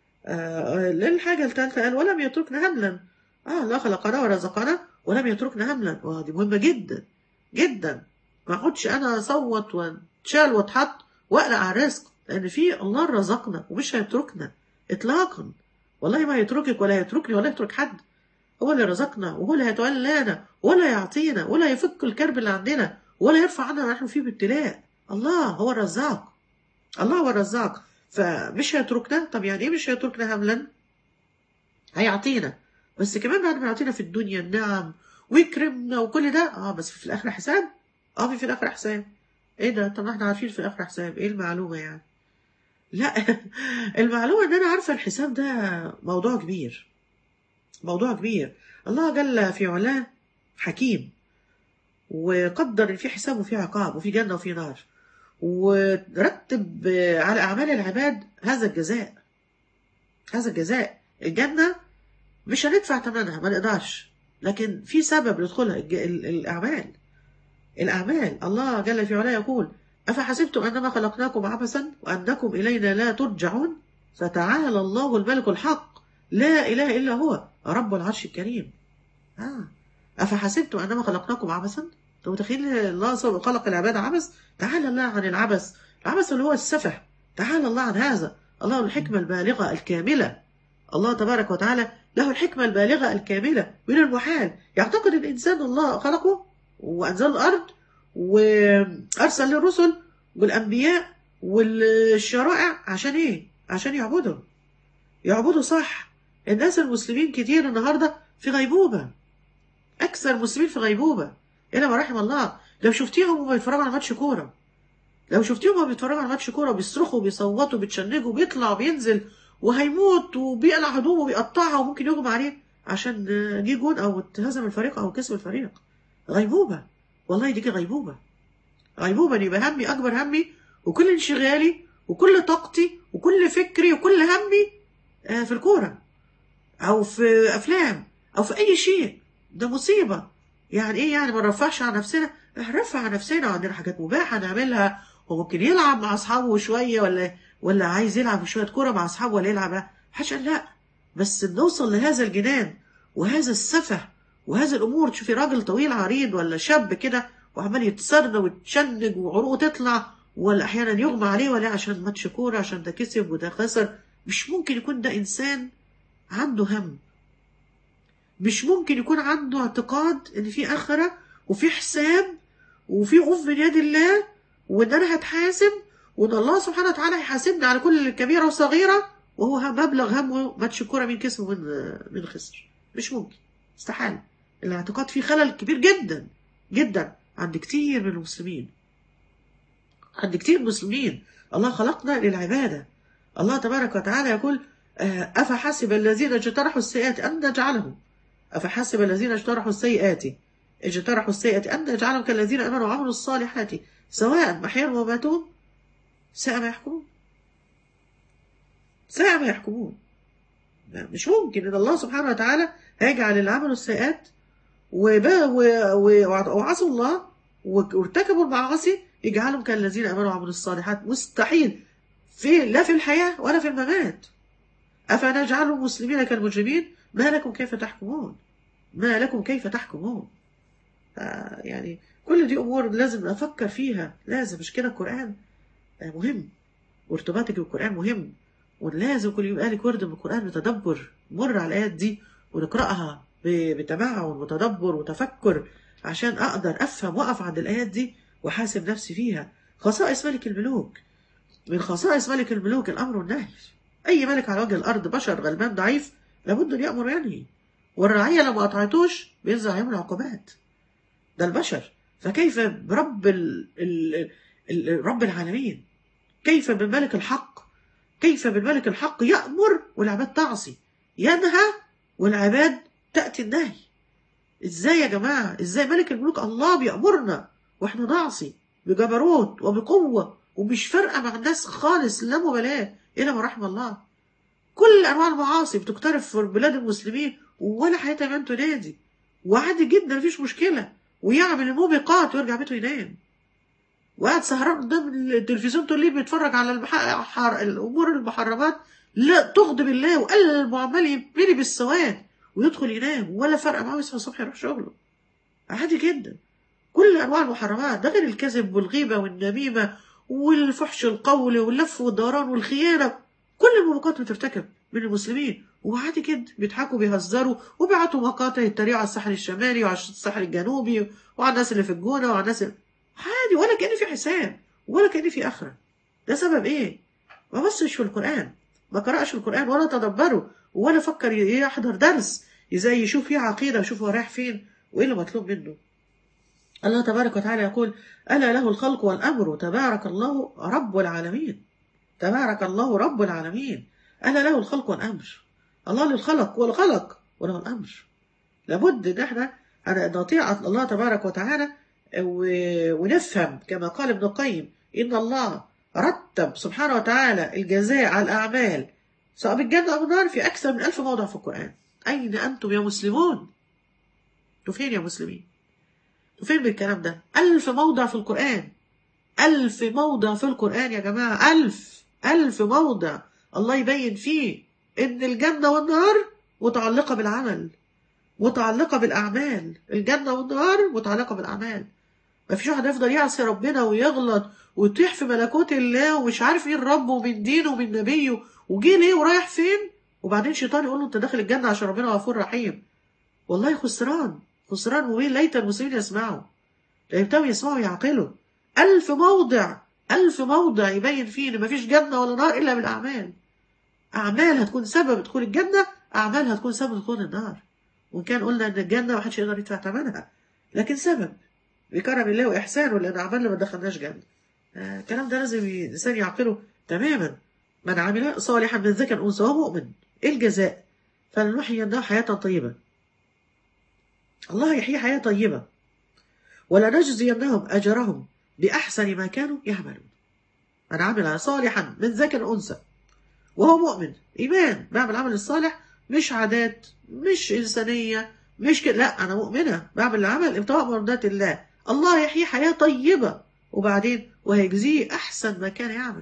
آه، للحاجة الثالثة قال ولم يتركنا هملا. اه لا خلقنا ورزقنا ولم يتركنا هملا. ودي مهمة جدا جدا. ما اقعدش انا اصوت واتشال واتحط واقلق على الرزق، لان في الله رزقنا ومش هيتركنا اطلاقا. والله ما يتركك ولا يتركني ولا يترك حد. هو اللي رزقنا، وهو اللي هيتولانا، ولا يعطينا، ولا يفك الكرب اللي عندنا، ولا يرفع عنا ما نحن فيه بابتلاء. الله هو الرزاق، الله هو الرزاق. فمش هيتركنا. طب يعني ايه مش هيتركنا هملا؟ هيعطينا، بس كمان بعد ما يعطينا في الدنيا النعم ويكرمنا وكل ده، اه بس في الاخر حساب. اه في في الاخر حساب. ايه ده؟ طب ما احنا عارفين في الاخر حساب. ايه المعلومة يعني؟ لا المعلومة ان انا عارفة الحساب ده موضوع كبير، موضوع كبير. الله جل في علاه حكيم، وقدر ان في حساب وفي عقاب وفي جنة وفي نار، ورتب على اعمال العباد هذا الجزاء، هذا الجزاء. الجنة مش هندفع ثمنها، ما نقدرش، لكن في سبب لدخولها. الج- ال- الأعمال، الأعمال. الله جل في علاه يقول أفحسبتم أنما خلقناكم عبثا وأنكم إلينا لا ترجعون فتعالى الله الملك الحق لا إله إلا هو رب العرش الكريم. آه. أفحسبتم أنما خلقناكم عبثا؟ أنتم متخيل الله خلق العباد عبث؟ تعالى الله عن العبث، العبث اللي هو السفه، تعالى الله عن هذا. الله الحكمة البالغة الكاملة، الله تبارك وتعالى له الحكمة البالغة الكاملة. من المحال يعتقد الإنسان الله خلقه وأنزل الأرض وأرسل للرسل والأنبياء والشرائع عشان إيه؟ عشان يعبدوا، يعبدوا صح. الناس المسلمين كتير النهاردة في غيبوبة، أكثر المسلمين في غيبوبة إلا ما رحم الله. لو شفتيهم وهم بيتفرجوا على ماتش كورة، لو شفتيهم وهم بيتفرجوا على ماتش كورة بيصرخوا وبيصوتوا وبيتشنجوا وبيطلع وبينزل وهيموت وبيقلع هدومه وبيقطعها وممكن يغمى عليه عشان جه جون او اتهزم الفريق او كسب الفريق. غيبوبة، والله دي كده غيبوبة، غيبوبة. إن يبقى همي اكبر همي وكل انشغالي وكل طاقتي وكل فكري وكل همي آه، في الكورة او في افلام او في اي شيء. ده مصيبة. يعني ايه يعني ما نرفعش عن نفسنا؟ نرفع عن نفسنا وعندنا حاجات مباحة نعملها. وممكن يلعب مع اصحابه شوية، ولا ولا عايز يلعب شوية كورة مع اصحابه، ولا يلعب حاجة. لا، بس نوصل لهذا الجنان وهذا السفه وهذا الامور. تشوفي راجل طويل عريض ولا شاب كده وعمال يتسرن ويتشنج وعروقه تطلع، ولا احيانا يغمى عليه، ولا عشان ماتش كورة، عشان ده كسب وده خسر. مش ممكن يكون ده انسان عنده هم، مش ممكن يكون عنده اعتقاد ان في اخرة وفي حساب وفي عوف من يد الله، وان انا هتحاسب، وان الله سبحانه وتعالى هيحاسبني على كل كبيرة وصغيرة، وهو مبلغ همه ماتش كورة مين كسب ومين مين خسر. مش ممكن، استحالة. الاعتقاد فيه خلل كبير جدا جدا عند كتير من المسلمين. عند كتير من المسلمين الله خلقنا للعبادة. الله تبارك وتعالى يقول آه، أفحسب الذين اجترحوا السيئات أن نجعلهم أفحسب الذين اجترحوا السيئات اجترحوا السيئات أن نجعلهم كالذين آمنوا وعملوا الصالحات سواء محياهم وماتهم ساء ما يحكمون. ساء ما يحكمون. مش ممكن ان الله سبحانه وتعالى هيجعل اللي عملوا السيئات وعصوا الله وارتكبوا المعاصي يجعلهم كالذين امنوا وعملوا الصالحات. مستحيل، في لا في الحياه ولا في الممات. افنجعل المسلمين كالمجرمين ما لكم كيف تحكمون ما لكم كيف تحكمون. يعني كل دي امور لازم افكر فيها. لازم، مش كده القران مهم وارتباطك بالقران مهم، ولازم كل يوم لك ورد من القرآن نتدبر مر على الآيات دي ونقرأها بتمعن وتدبر وتفكر عشان أقدر أفهم وأقف عند الآيات دي وحاسب نفسي فيها. خصائص ملك الملوك، من خصائص ملك الملوك الأمر والنهي. أي ملك على وجه الأرض بشر غلبان ضعيف لابد أن يأمر وينهي، والرعية لو ما قطعتوش بينزل عليهم العقوبات. ده البشر، فكيف برب ال... ال... ال... رب العالمين؟ كيف بملك الحق؟ كيف بالملك الحق يأمر والعباد تعصي، ينهى والعباد تأتي النهي؟ ازاي يا جماعة؟ ازاي ملك الملوك الله بيأمرنا واحنا نعصي بجبروت وبقوة ومش فارقة مع الناس خالص، لا مبالاة إلا ما رحم الله. كل أنواع المعاصي بتقترف في بلاد المسلمين ولا حياة من تنادي، وعادي جدا مفيش مشكلة، ويعمل الموبقات ويرجع بيته ينام، وقاعد سهران قدام التلفزيون طول الليل بيتفرج على المح... الامور المحرمات لا تغضب الله، وقلبه عمال يبني بالسواد ويدخل ينام ولا فرق معاه، يصحى الصبح يروح شغله عادي جدا. كل انواع المحرمات، ده غير الكذب والغيبه والنميمه والفحش القول واللف والدوران والخيانه. كل الموبقات بترتكب من المسلمين وعادي جدا، بيضحكوا بيهزروا وبيعطوا مقاطع يتريقوا على الساحل الشمالي وعلى الساحل الجنوبي وعلى الناس اللي في الجونه وعلى الناس اللي... عادي، ولا كأن في حساب ولا كأن في آخرة. ده سبب ايه؟ ما بصش في القرآن، ما قرأش القرآن ولا تدبره ولا فكر يحضر درس ازاي يشوف فيه عقيدة ويشوف هو رايح فين وايه اللي مطلوب منه. الله تبارك وتعالى يقول ألا له الخلق والأمر تبارك الله رب العالمين. تبارك الله رب العالمين. ألا له الخلق والأمر. الله للخلق والخلق وله الأمر. لابد ان احنا نطيع الله تبارك وتعالى ونفهم كما قال ابن القيم إن الله رتب سبحانه وتعالى الجزاء على الأعمال سواء بالجنة أو النار في أكثر من ألف موضع في القرآن. أين أنتم يا مسلمون؟ انتوا فين يا مسلمين؟ انتوا فين بالكلام ده؟ ألف موضع في القرآن، ألف موضع في القرآن يا جماعة، ألف ألف موضع الله يبين فيه إن الجنة والنار متعلقة بالعمل، متعلقة بالأعمال. الجنة والنار متعلقة بالأعمال. ما فيش واحد يفضل يعصي ربنا ويغلط ويطيح في ملكوت الله ومش عارف ايه الرب ومن دينه ومن نبيه وجي ليه ورايح فين، وبعدين شيطان يقول له انت داخل الجنة عشان ربنا غفور رحيم. والله خسران خسران مبين. ليت المسلمين يسمعوا، ليتهم يسمعوا يعقلوا. ألف موضع ألف موضع يبين فيه ان ما فيش جنة ولا نار إلا بالأعمال. أعمال هتكون سبب دخول الجنة، أعمال هتكون سبب دخول النار. وإن كان قلنا ان الجنة ما حدش يقدر يدفع ثمنها، لكن سبب بكرم الله وإحسانه، لأن عملنا ما دخلناش جنة. آه الكلام ده لازم الإنسان يعقله تماما. من عمل صالحا من ذكر أنثى وهو مؤمن، إيه الجزاء؟ فلنحيينه حياة طيبة. الله يحيي حياة طيبة. ولنجزينهم أجرهم بأحسن ما كانوا يعملون. من عمل صالحا من ذكر أنثى وهو مؤمن، إيمان، بعمل العمل الصالح، مش عادات، مش إنسانية، مش كده، لا أنا مؤمنة بعمل العمل ابتغاء مرضات الله. الله يحيي حياة طيبة وبعدين وهيجزيه أحسن ما كان يعمل.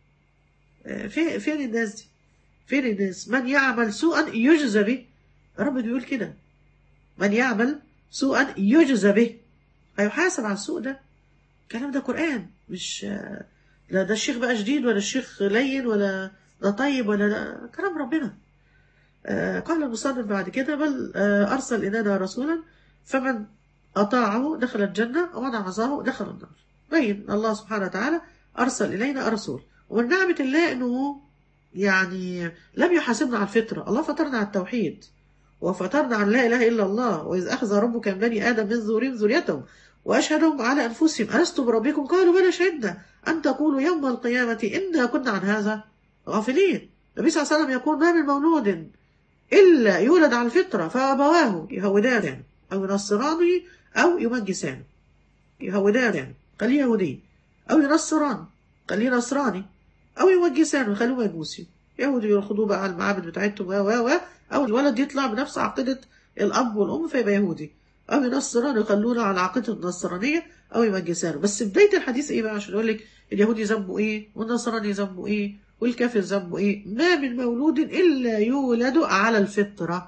فين فين الناس دي؟ فين الناس؟ من يعمل سوءا يجزى به. رب بيقول كده، من يعمل سوءا يجزى به، هيحاسب على السوء ده. الكلام ده قرآن، مش لا ده الشيخ بقى جديد ولا الشيخ لين ولا ده طيب ولا ده كلام ربنا. آه قال المصنف بعد كده بل آه أرسل إلينا رسولا فمن أطاعه دخل الجنة ومن عصاه دخل النار. بين الله سبحانه وتعالى أرسل إلينا رسول، ومن نعمة الله أنه يعني لم يحاسبنا على الفطرة. الله فطرنا على التوحيد وفطرنا عن لا إله إلا الله، وإذ أخذ ربك من بني آدم من ظهورهم ذريتهم وأشهدهم على أنفسهم ألست بربكم قالوا بلى شهدنا أن تقولوا يوم القيامة إنا كنا عن هذا غافلين. النبي صلى الله عليه وسلم يقول: ما من مولود إلا يولد على الفطرة فأبواه يهودانه أو ينصرانه أو يمجسانه. يهودانه خليه يهودي، أو ينصران خليه نصراني، أو يمجسانه خليه مجوسي. يهودي يرخضوا بقى على المعابد بتاعتهم و و و أو الولد يطلع بنفس عقيدة الأب والأم فيبقى يهودي، أو ينصرانه يخلونه على عقيدة النصرانية، أو يمجسانه. بس بداية الحديث إيه بقى؟ عشان يقول لك اليهودي ذنبه إيه والنصراني ذنبه إيه والكافر ذنبه إيه. ما من مولود إلا يولد على الفطرة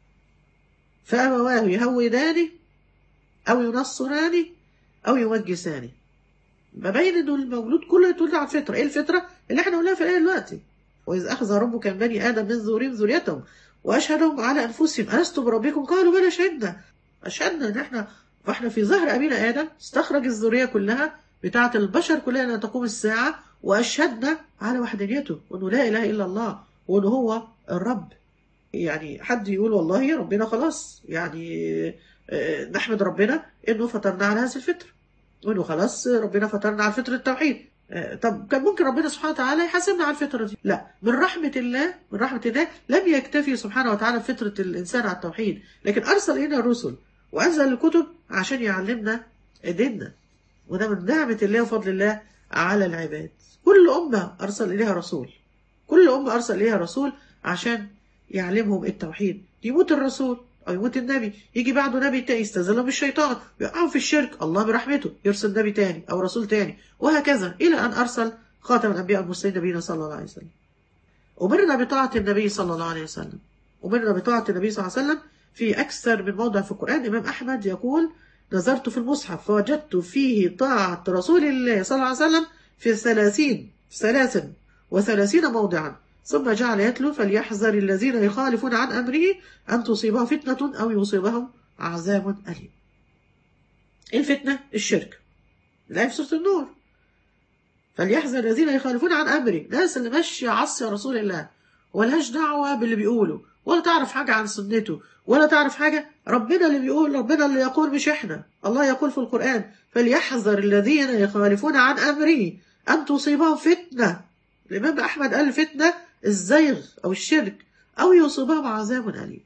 فأبواه يهودانه أو ينصرانه أو يمجسانه. ببين إنه المولود كله يتولد على الفطرة. إيه الفطرة؟ اللي إحنا قلناها في الآية دلوقتي: وإذ أخذ ربك من بني آدم من ظهورهم ذريتهم وأشهدهم على أنفسهم ألست بربكم قالوا بلى شهدنا. أشهدنا إن إحنا فإحنا في ظهر أبينا آدم استخرج الذرية كلها بتاعة البشر كلها أن تقوم الساعة، وأشهدنا على وحدانيته وأنه لا إله إلا الله وأنه هو الرب. يعني حد يقول والله ربنا خلاص يعني نحمد ربنا إنه فطرنا على هذه الفطرة، وإنه خلاص ربنا فطرنا على فطرة التوحيد. طب كان ممكن ربنا سبحانه وتعالى يحاسبنا على الفطرة دي؟ لا، من رحمة الله من رحمة الله لم يكتفي سبحانه وتعالى بفطرة الإنسان على التوحيد، لكن أرسل إلينا الرسل وأنزل الكتب عشان يعلمنا ديننا. وده من نعمة الله وفضل الله على العباد. كل أمة أرسل إليها رسول، كل أمة أرسل إليها رسول عشان يعلمهم التوحيد. يموت الرسول أو يموت النبي، يجي بعده نبي تاني يستزلهم الشيطان يقعوا في الشرك، الله برحمته يرسل نبي تاني أو رسول تاني، وهكذا إلى أن أرسل خاتم الأنبياء المرسلين نبينا صلى الله عليه وسلم. أمرنا بطاعة النبي صلى الله عليه وسلم، أمرنا بطاعة النبي صلى الله عليه وسلم في أكثر من موضع في القرآن. الإمام أحمد يقول: نظرت في المصحف فوجدت فيه طاعة رسول الله صلى الله عليه وسلم في ثلاثين ثلاث وثلاثين موضعا، ثم جعل يتلو: فليحذر الذين يخالفون عن أمره أن تصيبهم فتنة أو يصيبهم عذاب أليم. إيه الفتنة؟ الشرك. الآية في سورة النور: فليحذر الذين يخالفون عن أمره، ناس اللي ماشية عصي رسول الله ولهاش دعوة باللي بيقوله، ولا تعرف حاجة عن سنته، ولا تعرف حاجة. ربنا اللي بيقول، ربنا اللي يقول مش إحنا. الله يقول في القرآن: فليحذر الذين يخالفون عن أمره أن تصيبهم فتنة. الإمام أحمد قال فتنة الزيغ أو الشرك، أو يصيبهم عذاب أليم.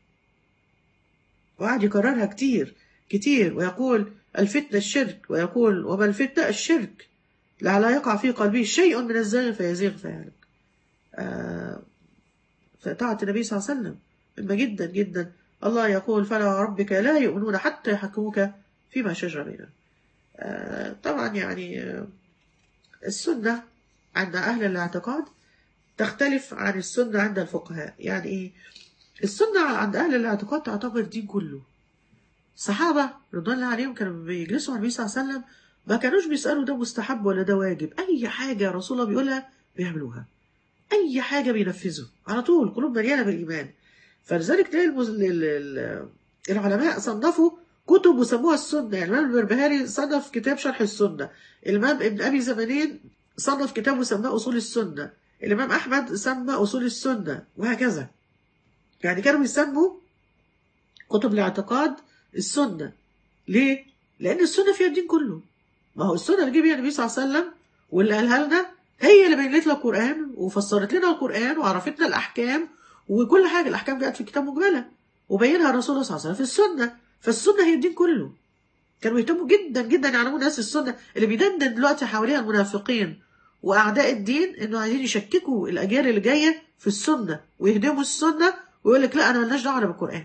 وقعد يكررها كتير كتير، ويقول: الفتنة الشرك، ويقول: وما الفتنة الشرك لعل يقع في قلبه شيء من الزيغ فيزيغ فيهلك. آه فطاعة النبي صلى الله عليه وسلم مهمة جدا جدا. الله يقول: فلا ربك لا يؤمنون حتى يحكموك فيما شجر بينهم. آه طبعا يعني آه السنة عند أهل الاعتقاد تختلف عن السنة عند الفقهاء. يعني إيه؟ السنة عند أهل الاعتقاد تعتبر الدين كله. الصحابة رضوان الله عليهم كانوا بيجلسوا مع النبي صلى الله عليه وسلم، ما كانوش بيسألوا ده مستحب ولا ده واجب. أي حاجة رسول الله بيقولها بيعملوها، أي حاجة بينفذوا على طول، قلوب مليانة بالإيمان. فلذلك تلاقي المز... العلماء صنفوا كتب وسموها السنة. يعني الإمام البربهاري صنف كتاب شرح السنة، الإمام ابن أبي زمانين صنف كتاب وسماه أصول السنة، الإمام أحمد سمى أصول السنة، وهكذا. يعني كانوا بيسموا كتب الاعتقاد السنة. ليه؟ لأن السنة فيها الدين كله. ما هو السنة اللي جه بيها النبي صلى الله عليه وسلم واللي قالها لنا هي اللي بينت لنا القرآن وفسرت لنا القرآن وعرفتنا الأحكام، وكل حاجة الأحكام جاءت في الكتاب مجملة وبينها الرسول صلى الله عليه وسلم في السنة. فالسنة هي الدين كله. كانوا يهتموا جدا جدا يعلموا ناس السنة. اللي بيدندن دلوقتي حواليها المنافقين وأعداء الدين إنه عايزين يشككوا الأجيال اللي جاية في السنة ويهدموا السنة ويقول لك لا أنا ملناش دعوة بالقرآن.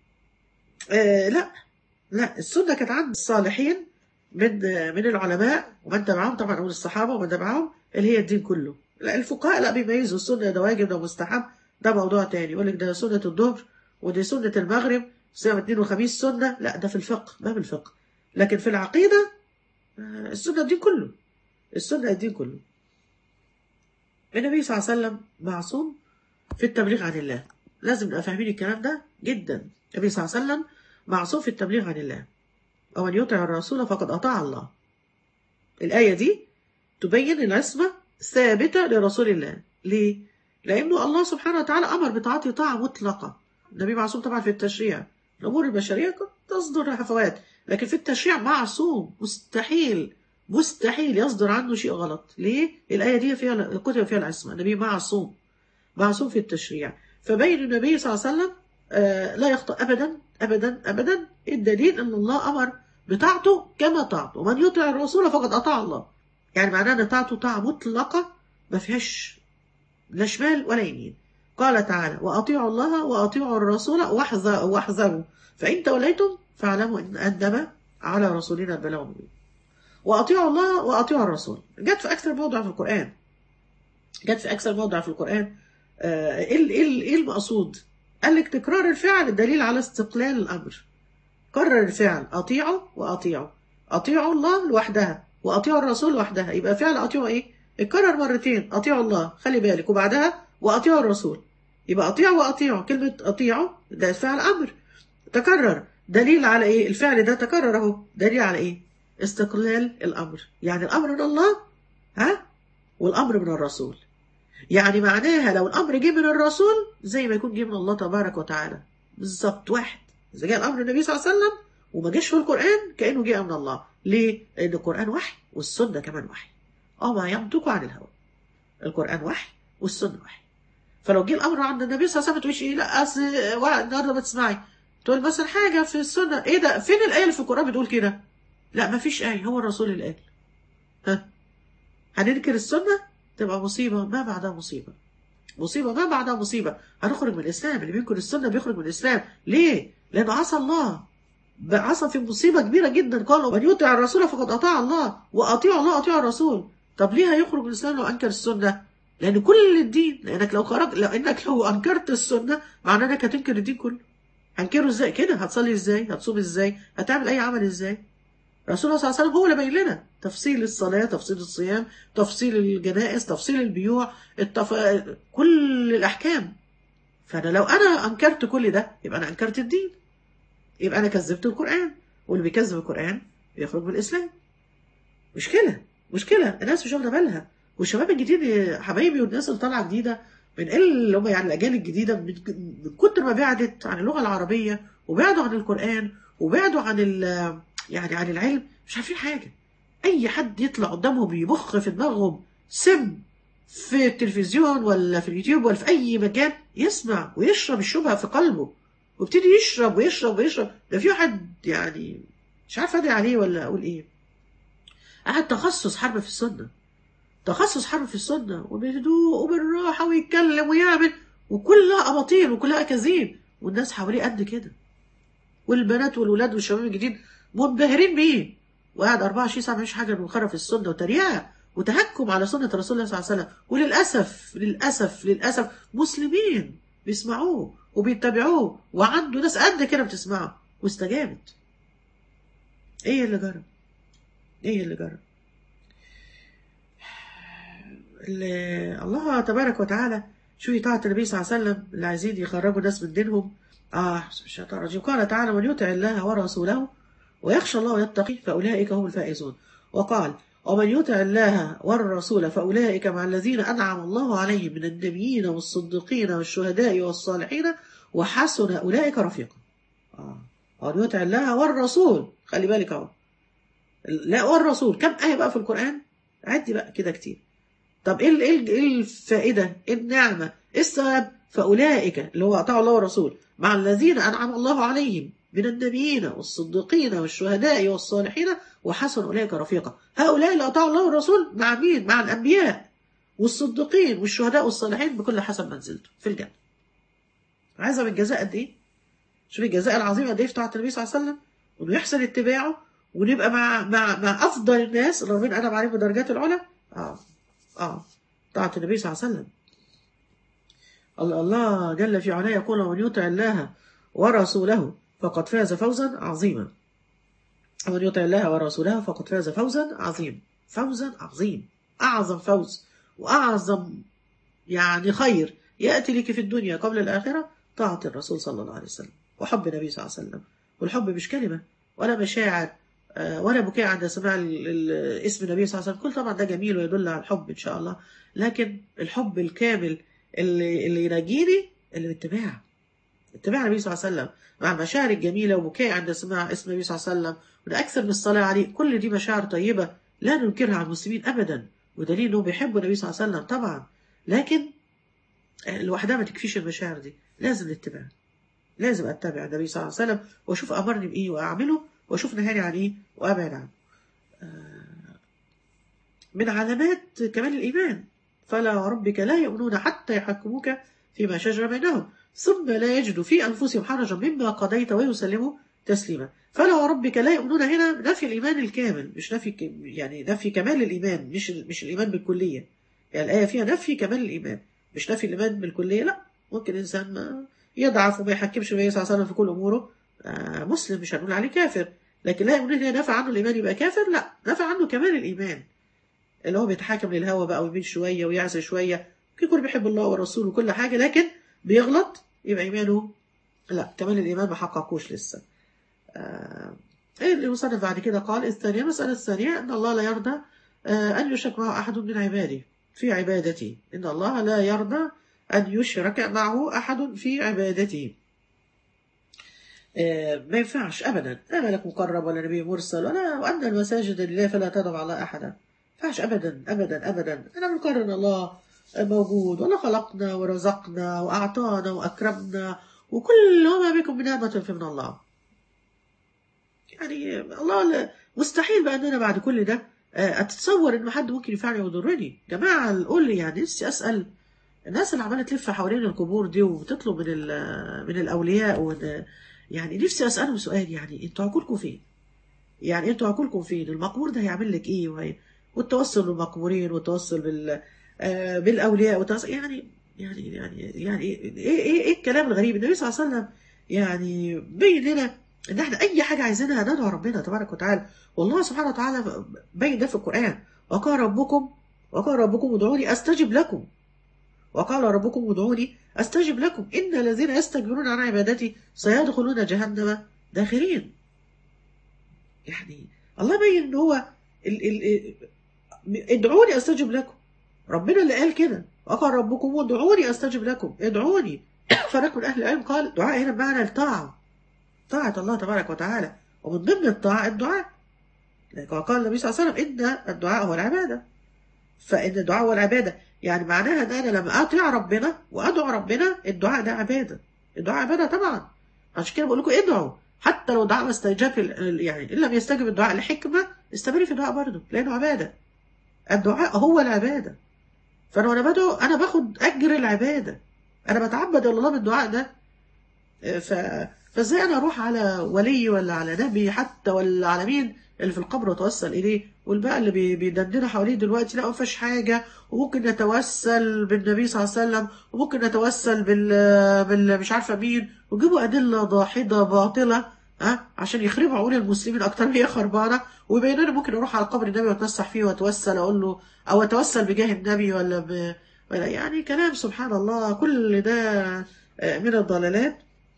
آه لا لا السنة كانت عند الصالحين من من العلماء ومن تبعهم، طبعا أقول الصحابة ومن تبعهم، اللي هي الدين كله. لا الفقهاء لا بيميزوا السنة ده واجب ده مستحب، ده موضوع تاني. يقول لك ده سنة الظهر ودي سنة المغرب، صيام اثنين وخميس سنة. لا ده في الفقه، ما في الفقه. لكن في العقيدة السنة الدين كله، السنة الدين كله. النبي صلى الله عليه وسلم معصوم في التبليغ عن الله، لازم نبقى فاهمين الكلام ده جدا. النبي صلى الله عليه وسلم معصوم في التبليغ عن الله، ومن يطع الرسول فقد أطاع الله. الآية دي تبين العصمة ثابتة لرسول الله. ليه؟ لأنه الله سبحانه وتعالى أمر بطاعته طاعة مطلقة، النبي معصوم طبعا في التشريع. الأمور البشرية قد تصدر هفوات، لكن في التشريع معصوم، مستحيل مستحيل يصدر عنه شيء غلط. ليه؟ الآية دي فيها كتب فيها العصمة، النبي معصوم، معصوم في التشريع. فبين النبي صلى الله عليه وسلم آه لا يخطئ أبدا أبدا أبدا. الدليل أن الله أمر بطاعته كما طاعته، ومن يطع الرسول فقد أطاع الله. يعني معناه أن طاعته طاعة مطلقة ما فيهاش لا شمال ولا يمين. قال تعالى: وأطيعوا الله وأطيعوا الرسول واحذروا فإن توليتم فاعلموا إن أنما على رسولنا البلاغ المبين. وأطيعوا الله وأطيعوا الرسول جت في أكثر موضع في القرآن، جت في أكثر موضع في القرآن. آه، إيه إيه إيه المقصود؟ قال لك تكرار الفعل دليل على استقلال الأمر. كرر الفعل، أطيعوا وأطيعوا، أطيعوا الله لوحدها وأطيعوا الرسول لوحدها، يبقى فعل أطيعوا إيه؟ اتكرر مرتين، أطيعوا الله خلي بالك، وبعدها وأطيعوا الرسول، يبقى أطيعوا وأطيعوا. كلمة أطيعوا ده فعل أمر تكرر، دليل على إيه؟ الفعل ده تكرر أهو، دليل على إيه؟ استقلال الأمر. يعني الأمر من الله، ها؟ والأمر من الرسول. يعني معناها لو الأمر جه من الرسول زي ما يكون جه من الله تبارك وتعالى بالظبط واحد. إذا جاء الأمر النبي صلى الله عليه وسلم وما جاش في القرآن كأنه جاء من الله. ليه؟ لأن القرآن وحي والسنة كمان وحي. أه ما ينطق عن الهوى، القرآن وحي والسنة وحي. فلو جه الأمر عند النبي صلى الله عليه وسلم تقولش إيه؟ لا أصل النهارده بتسمعي تقول مثلا حاجة في السنة، إيه ده؟ فين الآية اللي في القرآن بتقول كده؟ لا ما فيش آية، هو الرسول اللي قال. ها؟ هننكر السنة تبقى مصيبة ما بعدها مصيبة، مصيبة ما بعدها مصيبة. هنخرج من الإسلام. اللي بينكر السنة بيخرج من الإسلام. ليه؟ لأنه عصى الله، عصى في مصيبة كبيرة جدا. قالوا من يطع الرسول فقد أطاع الله وأطيعوا الله أطيعوا الرسول. طب ليه هيخرج من الإسلام لو أنكر السنة؟ لأن كل الدين، لأنك لو خرج، لو إنك لو أنكرت السنة معناه إنك هتنكر الدين كله. هنكره إزاي كده؟ هتصلي إزاي؟ هتصوم إزاي؟ هتعمل أي عمل إزاي؟ رسول الله صلى الله عليه وسلم هو اللي بين لنا تفصيل الصلاة، تفصيل الصيام، تفصيل الجنائز، تفصيل البيوع، التف... كل الأحكام. فأنا لو أنا أنكرت كل ده يبقى أنا أنكرت الدين، يبقى أنا كذبت القرآن، واللي بيكذب القرآن بيخرج من الإسلام. مشكلة مشكلة الناس مش واخدة بالها. والشباب الجديد حبايبي والناس اللي طالعة جديدة من اللي هم يعني الأجيال الجديدة من كتر ما بعدت عن اللغة العربية وبعدوا عن القرآن وبعدوا عن ال يعني عن العلم، مش عارفين حاجة. أي حد يطلع قدامهم بيبخ في دماغهم سم في التلفزيون ولا في اليوتيوب ولا في أي مكان، يسمع ويشرب الشبهة في قلبه وابتدي يشرب ويشرب ويشرب. ده في واحد يعني مش عارف أدري عليه ولا أقول إيه، قاعد تخصص حرب في السنة، تخصص حرب في السنة، وبهدوء وبالراحة ويتكلم ويعمل، وكلها أباطيل وكلها أكاذيب، والناس حواليه قد كده، والبنات والولاد والشباب الجديد منبهرين بيه، وقاعد أربعة وعشرين ساعة مفيش حاجة من خرف السنة وتريقة وتهكم على سنة رسول الله صلى الله عليه وسلم. وللأسف للأسف للأسف مسلمين بيسمعوه وبيتبعوه، وعنده ناس قد كده بتسمعه واستجابت. ايه اللي جرى؟ ايه اللي جرى؟ اللي الله تبارك وتعالى شو طاعة النبي صلى الله عليه وسلم اللي عايزين يخرجوا ناس من دينهم. اه الشيطان الرجيم. قال تعالى: من يطع الله ورسوله ويخشى الله ويتقي فأولئك هم الفائزون. وقال: ومن يطع الله والرسول فأولئك مع الذين أنعم الله عليهم من النبيين والصديقين والشهداء والصالحين وحسن أولئك رفيقا. آه. ومن يطع الله والرسول، خلي بالك اهو، لا والرسول كم آية بقى في القرآن؟ عدي بقى كده كتير. طب ايه ايه الفائدة؟ ايه النعمة؟ ايه الثواب؟ فأولئك اللي هو أطاعوا الله والرسول مع الذين أنعم الله عليهم من النبيين والصديقين والشهداء والصالحين وحسن أولئك رفيقا. هؤلاء اللي أطاعوا الله والرسول مع مين؟ مع الأنبياء والصديقين والشهداء والصالحين بكل حسب منزلته في الجنة. عايزة من الجزاء قد ايه؟ شوف الجزاء العظيم قد ايه في طاعة النبي صلى الله عليه وسلم، وانه يحسن اتباعه، ونبقى مع مع مع أفضل الناس اللي ربنا أنعم عليهم بدرجات العلى. اه اه طاعة النبي صلى الله عليه وسلم. الله جل في علاه يقول: ومن يطع الله ورسوله فقد فاز فوزا عظيما. ومن يطع الله ورسوله فقد فاز فوزا عظيما. فوزا عظيم، أعظم فوز وأعظم يعني خير يأتي لك في الدنيا قبل الآخرة طاعة الرسول صلى الله عليه وسلم وحب النبي صلى الله عليه وسلم. والحب مش كلمة ولا مشاعر ولا بكاء عند سماع اسم النبي صلى الله عليه وسلم. كل طبعا ده جميل ويدل على الحب إن شاء الله، لكن الحب الكامل اللي, اللي ينجيني اللي باتباع اتباع النبي صلى الله عليه وسلم مع المشاعر الجميلة وبكاء عند سماع اسم النبي صلى الله عليه وسلم، وده أكثر من الصلاة عليه، كل دي مشاعر طيبة لا ننكرها على المسلمين أبدا، ودليل إنهم بيحبوا النبي صلى الله عليه وسلم طبعا. لكن لوحدها ما تكفيش المشاعر دي، لازم الاتباع، لازم أتبع النبي صلى الله عليه وسلم وأشوف أمرني بإيه وأعمله، وأشوف نهاني عن إيه وأبعد عنه. من علامات كمال الإيمان فلا وربك لا يؤمنون حتى يحكموك فيما شجر بينهم ثم لا يجدوا في أنفسهم حرجا مما قضيت ويسلموا تسليما. فلا وربك لا يؤمنون هنا نفي الإيمان الكامل، مش نفي يعني نفي كمال الإيمان، مش مش الإيمان بالكلية. يعني الآية فيها نفي كمال الإيمان مش نفي الإيمان بالكلية، لا. ممكن إنسان ما يضعف وما يحكمش النبي صلى الله عليه وسلم في كل أموره، آه مسلم مش هنقول عليه كافر، لكن لا يؤمنون هنا نفى عنه الإيمان يبقى كافر، لا، نفى عنه كمال الإيمان اللي هو بيتحاكم للهوى بقى ويميل شوية ويعزل شوية، ممكن يكون بيحب الله ورسوله وكل حاجة، لكن بيغلط يبقى إيمانه لا، كمال الإيمان ما حققوش لسه. آه إيه اللي وصلنا بعد كده؟ قال الثانية، مسألة الثانية أن الله لا يرضى آه أن يشرك معه أحد من عباده في عبادته، إن الله لا يرضى أن يشرك معه أحد في عبادته. آه ما ينفعش أبدا، لا ملك مقرب ولا نبي مرسل ولا، وأن المساجد لله فلا تدعوا على أحدا، ما ينفعش أبدا أبدا أبدا. أنا بنقرن الله موجود ولا خلقنا ورزقنا وأعطانا وأكرمنا وكل ما بكم من نعمة فمن الله. يعني الله مستحيل بقى ان انا بعد كل ده اتصور ان حد ممكن ينفعني ويضرني. جماعه قول لي، يعني نفسي اسال الناس اللي عماله تلف حوالين القبور دي وتطلب من من الاولياء وإن، يعني نفسي اسالهم سؤال، يعني انتوا عقولكم فين؟ يعني انتوا عقولكم فين؟ المقبور ده هيعمل لك ايه؟ وهي والتوسل بالمقبورين والتوسل بال آه بالاولياء والتوسل، يعني يعني يعني يعني ايه ايه ايه الكلام الغريب؟ النبي صلى الله عليه وسلم يعني بين لنا ان احنا اي حاجه عايزينها ندعو ربنا تبارك وتعالى، والله سبحانه وتعالى بين ده في القران، وقال ربكم وقال ربكم ادعوني استجب لكم، وقال ربكم ادعوني استجب لكم ان الذين يستكبرون عن عبادتي سيدخلون جهنم داخرين. يعني الله بين ان هو ال ال ادعوني استجب لكم، ربنا اللي قال كده، وقال ربكم ادعوني استجب لكم، ادعوني. فريق من اهل العلم قال دعاء هنا بمعنى الطاعه، طاعة الله تبارك وتعالى، ومن ضمن الطاعة الدعاء، قال النبي صلى الله عليه وسلم إن الدعاء هو العبادة، فإن الدعاء هو العبادة، يعني معناها أن أنا لما أطيع ربنا وأدعو ربنا الدعاء ده عبادة، الدعاء عبادة طبعا. عشان كده بقول لكم ادعوا حتى لو الدعاء ما استجاب، يعني إن لم يستجب الدعاء لحكمة استمري في الدعاء برضه لأنه عبادة، الدعاء هو العبادة. فأنا وأنا بدعو أنا باخد أجر العبادة، أنا بتعبد الله بالدعاء ده. ف فازاي انا اروح على ولي ولا على نبي حتى ولا على مين اللي في القبر واتوسل اليه، والبقى اللي بيدندنوا حواليه دلوقتي لا ما فيش حاجه، وممكن نتوسل بالنبي صلى الله عليه وسلم وممكن نتوسل بال بال مش عارفه مين، ويجيبوا ادله ضاحضه باطله ها عشان يخربوا عقول المسلمين اكتر ما هي خربانه، ويبينوا لي ممكن اروح على قبر النبي واتمسح فيه واتوسل اقول له او اتوسل بجاه النبي ولا ب... ولا يعني كلام سبحان الله، كل ده من الضلالات.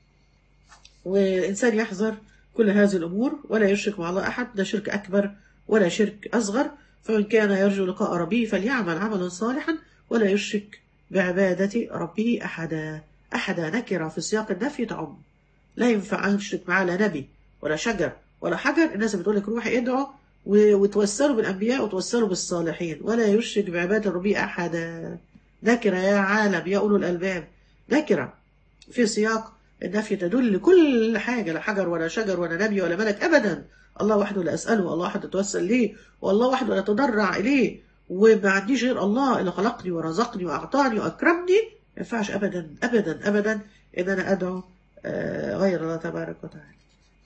والإنسان يحذر كل هذه الأمور ولا يشرك مع الله أحد، لا شرك أكبر ولا شرك أصغر. فمن كان يرجو لقاء ربه فليعمل عملا صالحا ولا يشرك بعبادة ربه أحدا. أحدا نكرة في سياق النفي تعم، لا ينفع أن يشرك معاه لا نبي ولا شجر ولا حجر. الناس بتقول لك روحي ادعوا وتوسلوا بالأنبياء وتوسلوا بالصالحين، ولا يشرك بعبادة ربه أحدا. نكرة يا عالم يا أولو الألباب، نكرة في سياق النفي تدل كل حاجة، لا حجر ولا شجر ولا نبي ولا ملك أبدا. الله وحده لا أسأله، الله وحده أتوسل ليه، والله وحده لا أتضرع إليه، وما عنديش غير الله اللي خلقني ورزقني وأعطاني وأكرمني. ما ينفعش أبدا أبدا أبدا إن أنا أدعو غير الله تبارك وتعالى.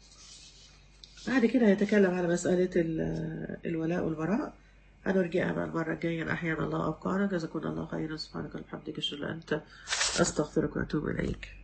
بعد كده يتكلم على مسألة الولاء والبراء، هنرجع بقى المرة الجاية. أحيانا الله أبقانا، جزاكم الله خيرا، سبحانك وبحمدك أشهد أن لا إله إلا أنت أستغفرك وأتوب إليك.